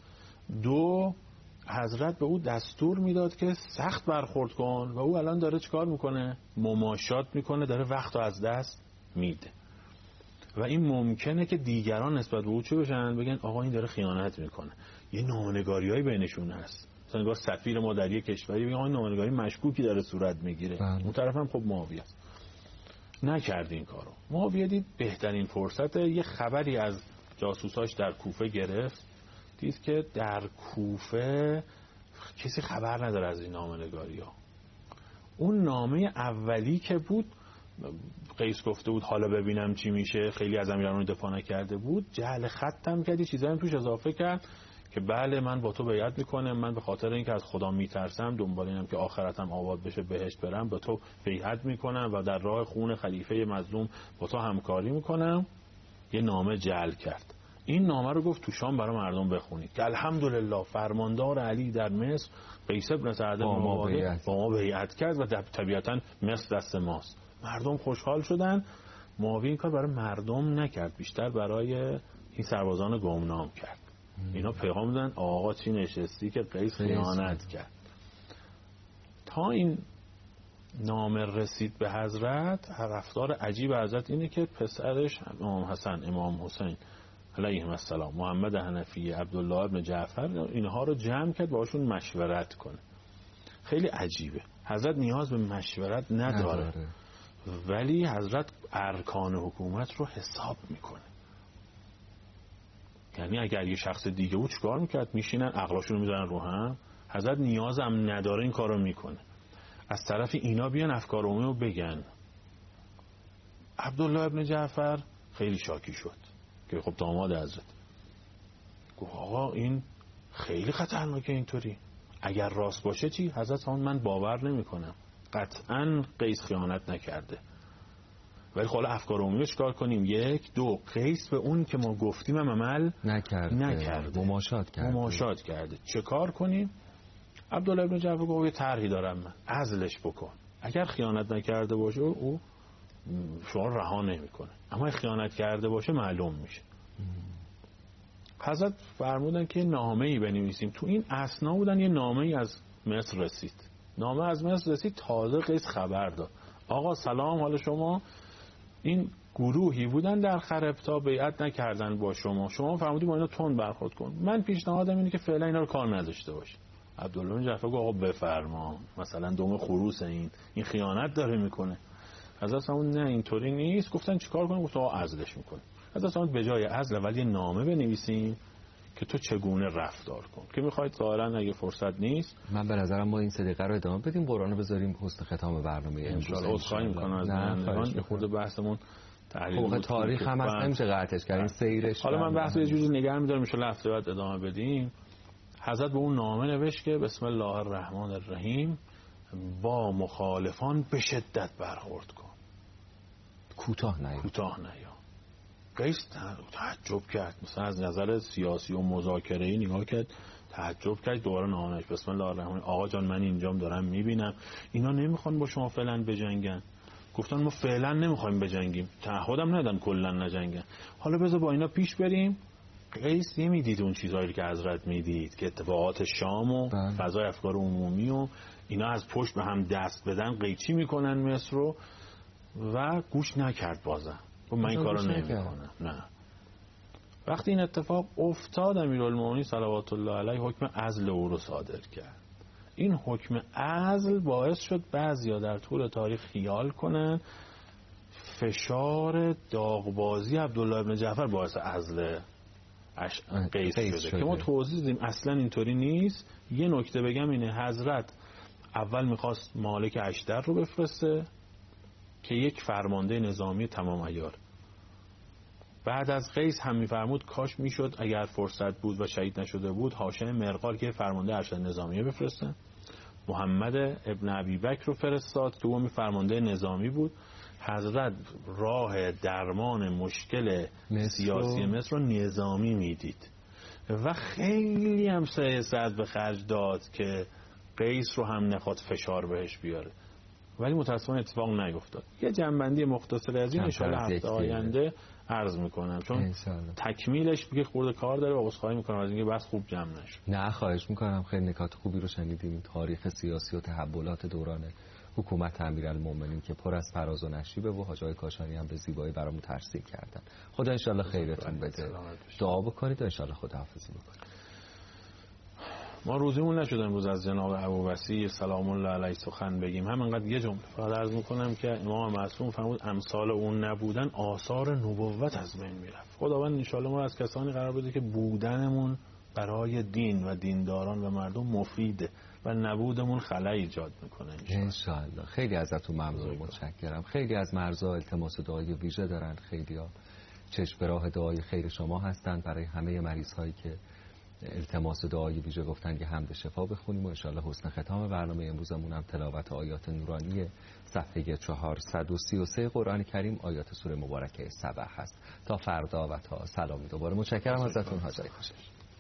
2 حضرت به او دستور میداد که سخت برخورد کن و او الان داره چیکار میکنه؟ مماشات میکنه، داره وقت رو از دست میده و این ممکنه که دیگران نسبت به او چه بشن؟ بگن آقا این داره خیانت میکنه. یه نامه‌نگاریایی بینشون هست، مثلا انگار سفیر ما در یک کشوری بگه آقا این نامه‌نگاری مشکوکی داره صورت میگیره. اون طرف هم خب معاویه است. نکرد این کارو. معاویه دید بهترین فرصت، یه خبری از جاسوساش در کوفه گرفت، دید که در کوفه کسی خبر نداره از این نامه‌نگاری‌ها. اون نامه اولی که بود قیس گفته بود حالا ببینم چی میشه، خیلی از امیرالمومنین دفاع نکرده بود، جعل ختم کردی چیزایی توش اضافه کرد که بله من با تو بیعت میکنم، من به خاطر اینکه از خدا میترسم، دنبال اینم که آخرتم آباد بشه، بهشت برم، با تو بیعت میکنم و در راه خون خلیفه مظلوم با تو همکاری میکنم. یه نامه جعل کرد. این نامه رو گفت تو شام برای مردم بخونید که الحمدلله فرماندار علی در مصر قیس بن سعد با ما بیعت کرد و طبیعتا مصر دست ماست. مردم خوشحال شدن. معاویه این کار برای مردم نکرد، بیشتر برای این سربازان گمنام کرد. اینا پیغام دادن آقا چی نشستی که قیس خیانت کرد. تا این نامه رسید به حضرت، رفتار عجیب حضرت اینه که پسرش امام حسن، امام حسین علیهم السلام، محمد حنفی، عبدالله ابن جعفر، اینها رو جمع کرد باشون مشورت کنه. خیلی عجیبه، حضرت نیاز به مشورت نداره. ولی حضرت ارکان حکومت رو حساب میکنه. یعنی اگر یه شخص دیگه بود چیکار میکرد؟ میشینن عقلاشون رو میذارن رو هم. حضرت نیاز هم نداره این کارو میکنه. از طرف اینا بیان افکار عمومی رو بگن. عبدالله ابن جعفر خیلی شاکی شد که خب داماد حضرت، گفت آقا این خیلی خطرناکه اینطوری، اگر راست باشه چی؟ حضرت من باور نمی کنم، قطعا قیس خیانت نکرده. ولی خب افکار عمومی رو چیکار کنیم؟ 1 2 قیس به اون که ما گفتیم هم عمل نکرده. مماشات کرده. چه کار کنیم؟ عبدالله ابن جعفر گفت یه طرحی دارم من، عزلش بکن. اگر خیانت نکرده باشه او شما رها نمیکنه، اما خیانت کرده باشه معلوم میشه. حضرت فرمودن که نامه‌ای بنویسیم. تو این اثنا بودن یه نامه‌ای از مصر رسید. نامه از مصر رسید، تازه قیس خبر داد. آقا سلام، حال شما؟ این گروهی بودن در خربتا بیعت نکردن با شما فرمودید با اینا تند برخورد کن. من پیشنهادم اینه که فعلا اینا رو کار نداشته باشه. عبدالله بن جعفر گفت آقا بفرما، مثلا دوم خروس این خیانت داره میکنه. حضرت فرمود نه اینطوری نیست. گفتن چیکار کنیم؟ گفت آقا عزلش میکنه. حضرت فرمود به جای عزل اول یه نامه بنویسیم که تو چگونه رفتار کن، که میخواید ظاهرا اگه فرصت نیست. من به نظرم ما این صدیقه رو ادامه بدیم، قرآن رو بذاریم حسن ختام برنامه امروز. عذرخواهی میکنم از بینندگان که خود بحثمون حقوق تاریخ هم هست، نمیشه قطعش کرد این سیرش. حالا من بحث یه جوری نگه می‌دارم ان شاءالله هفته بعد ادامه بدیم. حضرت به اون نامه نوشت که بسم الله الرحمن الرحیم، با مخالفان به شدت برخورد کن، کوتاه نیا. قیس تعجب کرد، مثلا از نظر سیاسی و مذاکره‌ای نگاه کرد، تعجب کرد. دوباره نامه‌اش بسم الله الرحمن، آقا جان من اینجام دارم میبینم اینا نمیخوان با شما فعلا بجنگن. گفتن ما فعلا نمیخوایم بجنگیم، تعهدم ندن کلا نجنگن، حالا بذار با اینا پیش بریم. قیس نمیدید اون چیزایی که حضرت میدید که اتفاقات شام و فضای افکار عمومی و اینا از پشت به هم دست بدن قیچی میکنن مصر رو، و گوش نکرد. بازم من این کارو نمیکنم. نه. وقتی این اتفاق افتاد امیرالمومنین صلوات الله علیه حکم عزل او رو صادر کرد. این حکم عزل باعث شد بعضیا در طول تاریخ خیال کنن فشار داغبازی عبدالله بن جعفر باعث عزل قیس شده که ما توضیح دادیم اصلا اینطوری نیست. یه نکته بگم اینه، حضرت اول میخواست مالک اشتر رو بفرسته که یک فرمانده نظامی تمام عیار. بعد از قیس هم میفرمود کاش میشد اگر فرصت بود و شهید نشده بود هاشم مرغال که فرمانده ارشد نظامی بفرسته. محمد ابن ابی بکر رو فرستاد که اون فرمانده نظامی بود. حضرت راه درمان مشکل سیاسی مصر رو نظامی میدید و خیلی هم سعی به خرج داد که قیس رو هم نخواد فشار بهش بیاره، ولی متاسفانه اتفاق نیفتاد. یه جنبندی مختصر از این ان شاءالله هفته آینده عرض میکنم، چون تکمیلش دیگه خورده کار داره و عذرخواهی میکنم از اینکه بس خوب جمع نشد. نه خواهش میکنم، خیلی نکات خوبی رو شنیدیم. تاریخ سیاسی و تحولات دوران حکومت امیرالمومنین که پر از فراز و نشیبه و حاجی کاشانی هم به زیبایی برامون ترسیم کردن. خدا ان شاءالله خیرتون بده. دعا بکنید و ان شاءالله خداحافظی بکنید. ما روزیمون نشد امروز از جناب ابوبصیر سلام الله علیه سخن بگیم. همینقدر یه جمله فقط عرض میکنم که امام معصوم فرمود امثال اون نبودن آثار نبوت از بین میرفت. خداوند ان شاءالله ما از کسانی قرار بده که بودنمون برای دین و دینداران و مردم مفیده و نبودمون خلأ ایجاد میکنه ان شاءالله. خیلی ازتون ممنون، متشکرم. خیلی از مرزا التماس دعای ویژه دارن، خیلی‌ها چشم به راه دعای خیر شما هستند. برای همه مریض هایی که التماس دعای ویژه گفتن که حمد شفا بخونیم و ان شاءالله حسن ختام برنامه امروزمون هم تلاوت آیات نورانی صفحه 433 قرآن کریم، آیات سوره مبارکه سبع هست. تا فردا و تا سلامی دوباره متشکرم ازتون حاجی کاشانی.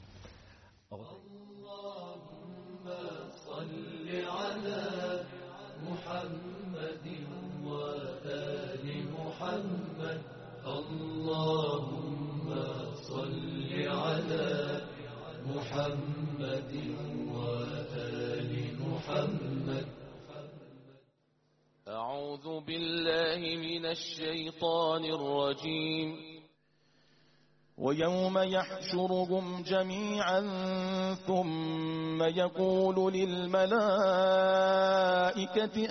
اللهم صل على محمد وآل محمد. اللهم صل على محمد وآل محمد. بالله من الشيطان الرجيم. ويوم يحشرهم جميعا ثم يقول للملائكة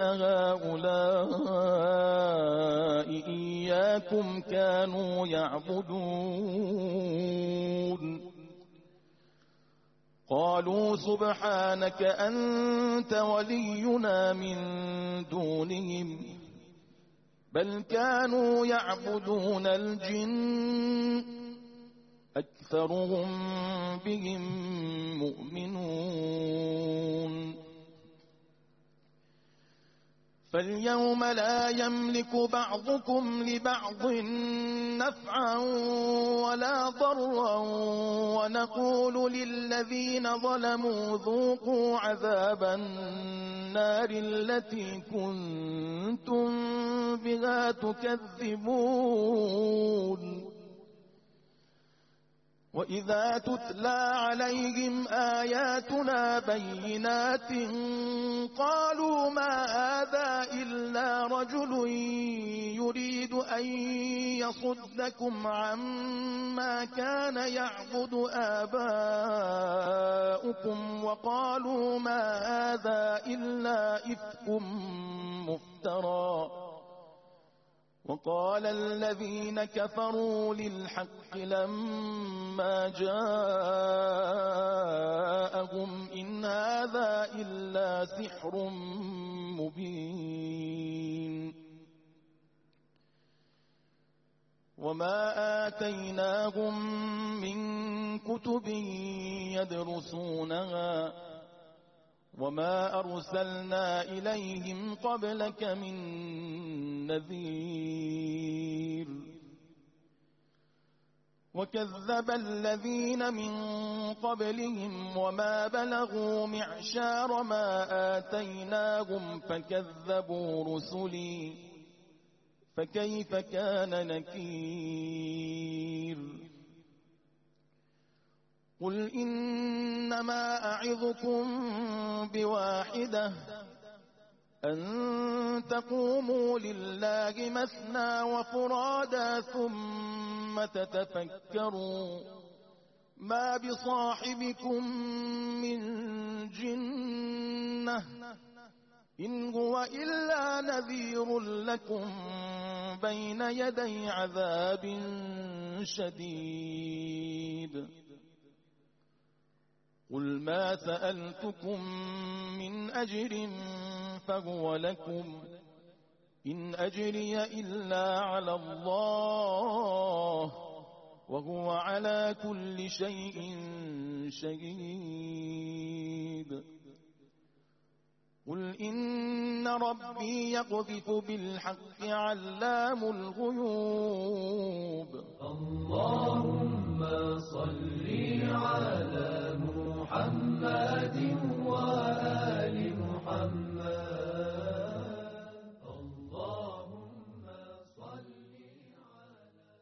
أهؤلاء إياكم كانوا يعبدون؟ قالوا سبحانك أنت ولينا من دونهم بل كانوا يعبدون الجن أكثرهم بهم مؤمنون. فاليوم لا يملك بعضكم لبعض نفعا ولا ضرا ونقول للذين ظلموا ذوقوا عذاب النار التي كنتم بها تكذبون. وإذا تتلى عليهم آياتنا بينات قالوا ما هذا إلا رجل يريد أن يصدكم عما كان يعبد آباؤكم وقالوا ما هذا إلا إفك مفترى. وقال الذين كفروا للحق لما جاءهم إن هذا إلا سحر مبين. وما آتيناهم من كتب يدرسونها وما أرسلنا إليهم قبلك من نذير. وكذب الذين من قبلهم وما بلغوا معشار ما آتيناهم فكذبوا رسلي فكيف كان نكير. قل إنما أعظكم بواحدة أن تقوموا لله مثنى وفرادا ثم تتفكروا ما بصاحبكم من جنة إن هو إلا نذير لكم بين يدي عذاب شديد. قل ما سألتكم من أجر فهو لكم إن أجري إلا على الله وهو على كل شيء شهيد. قل إن ربي يقذف بالحق علام الغيوب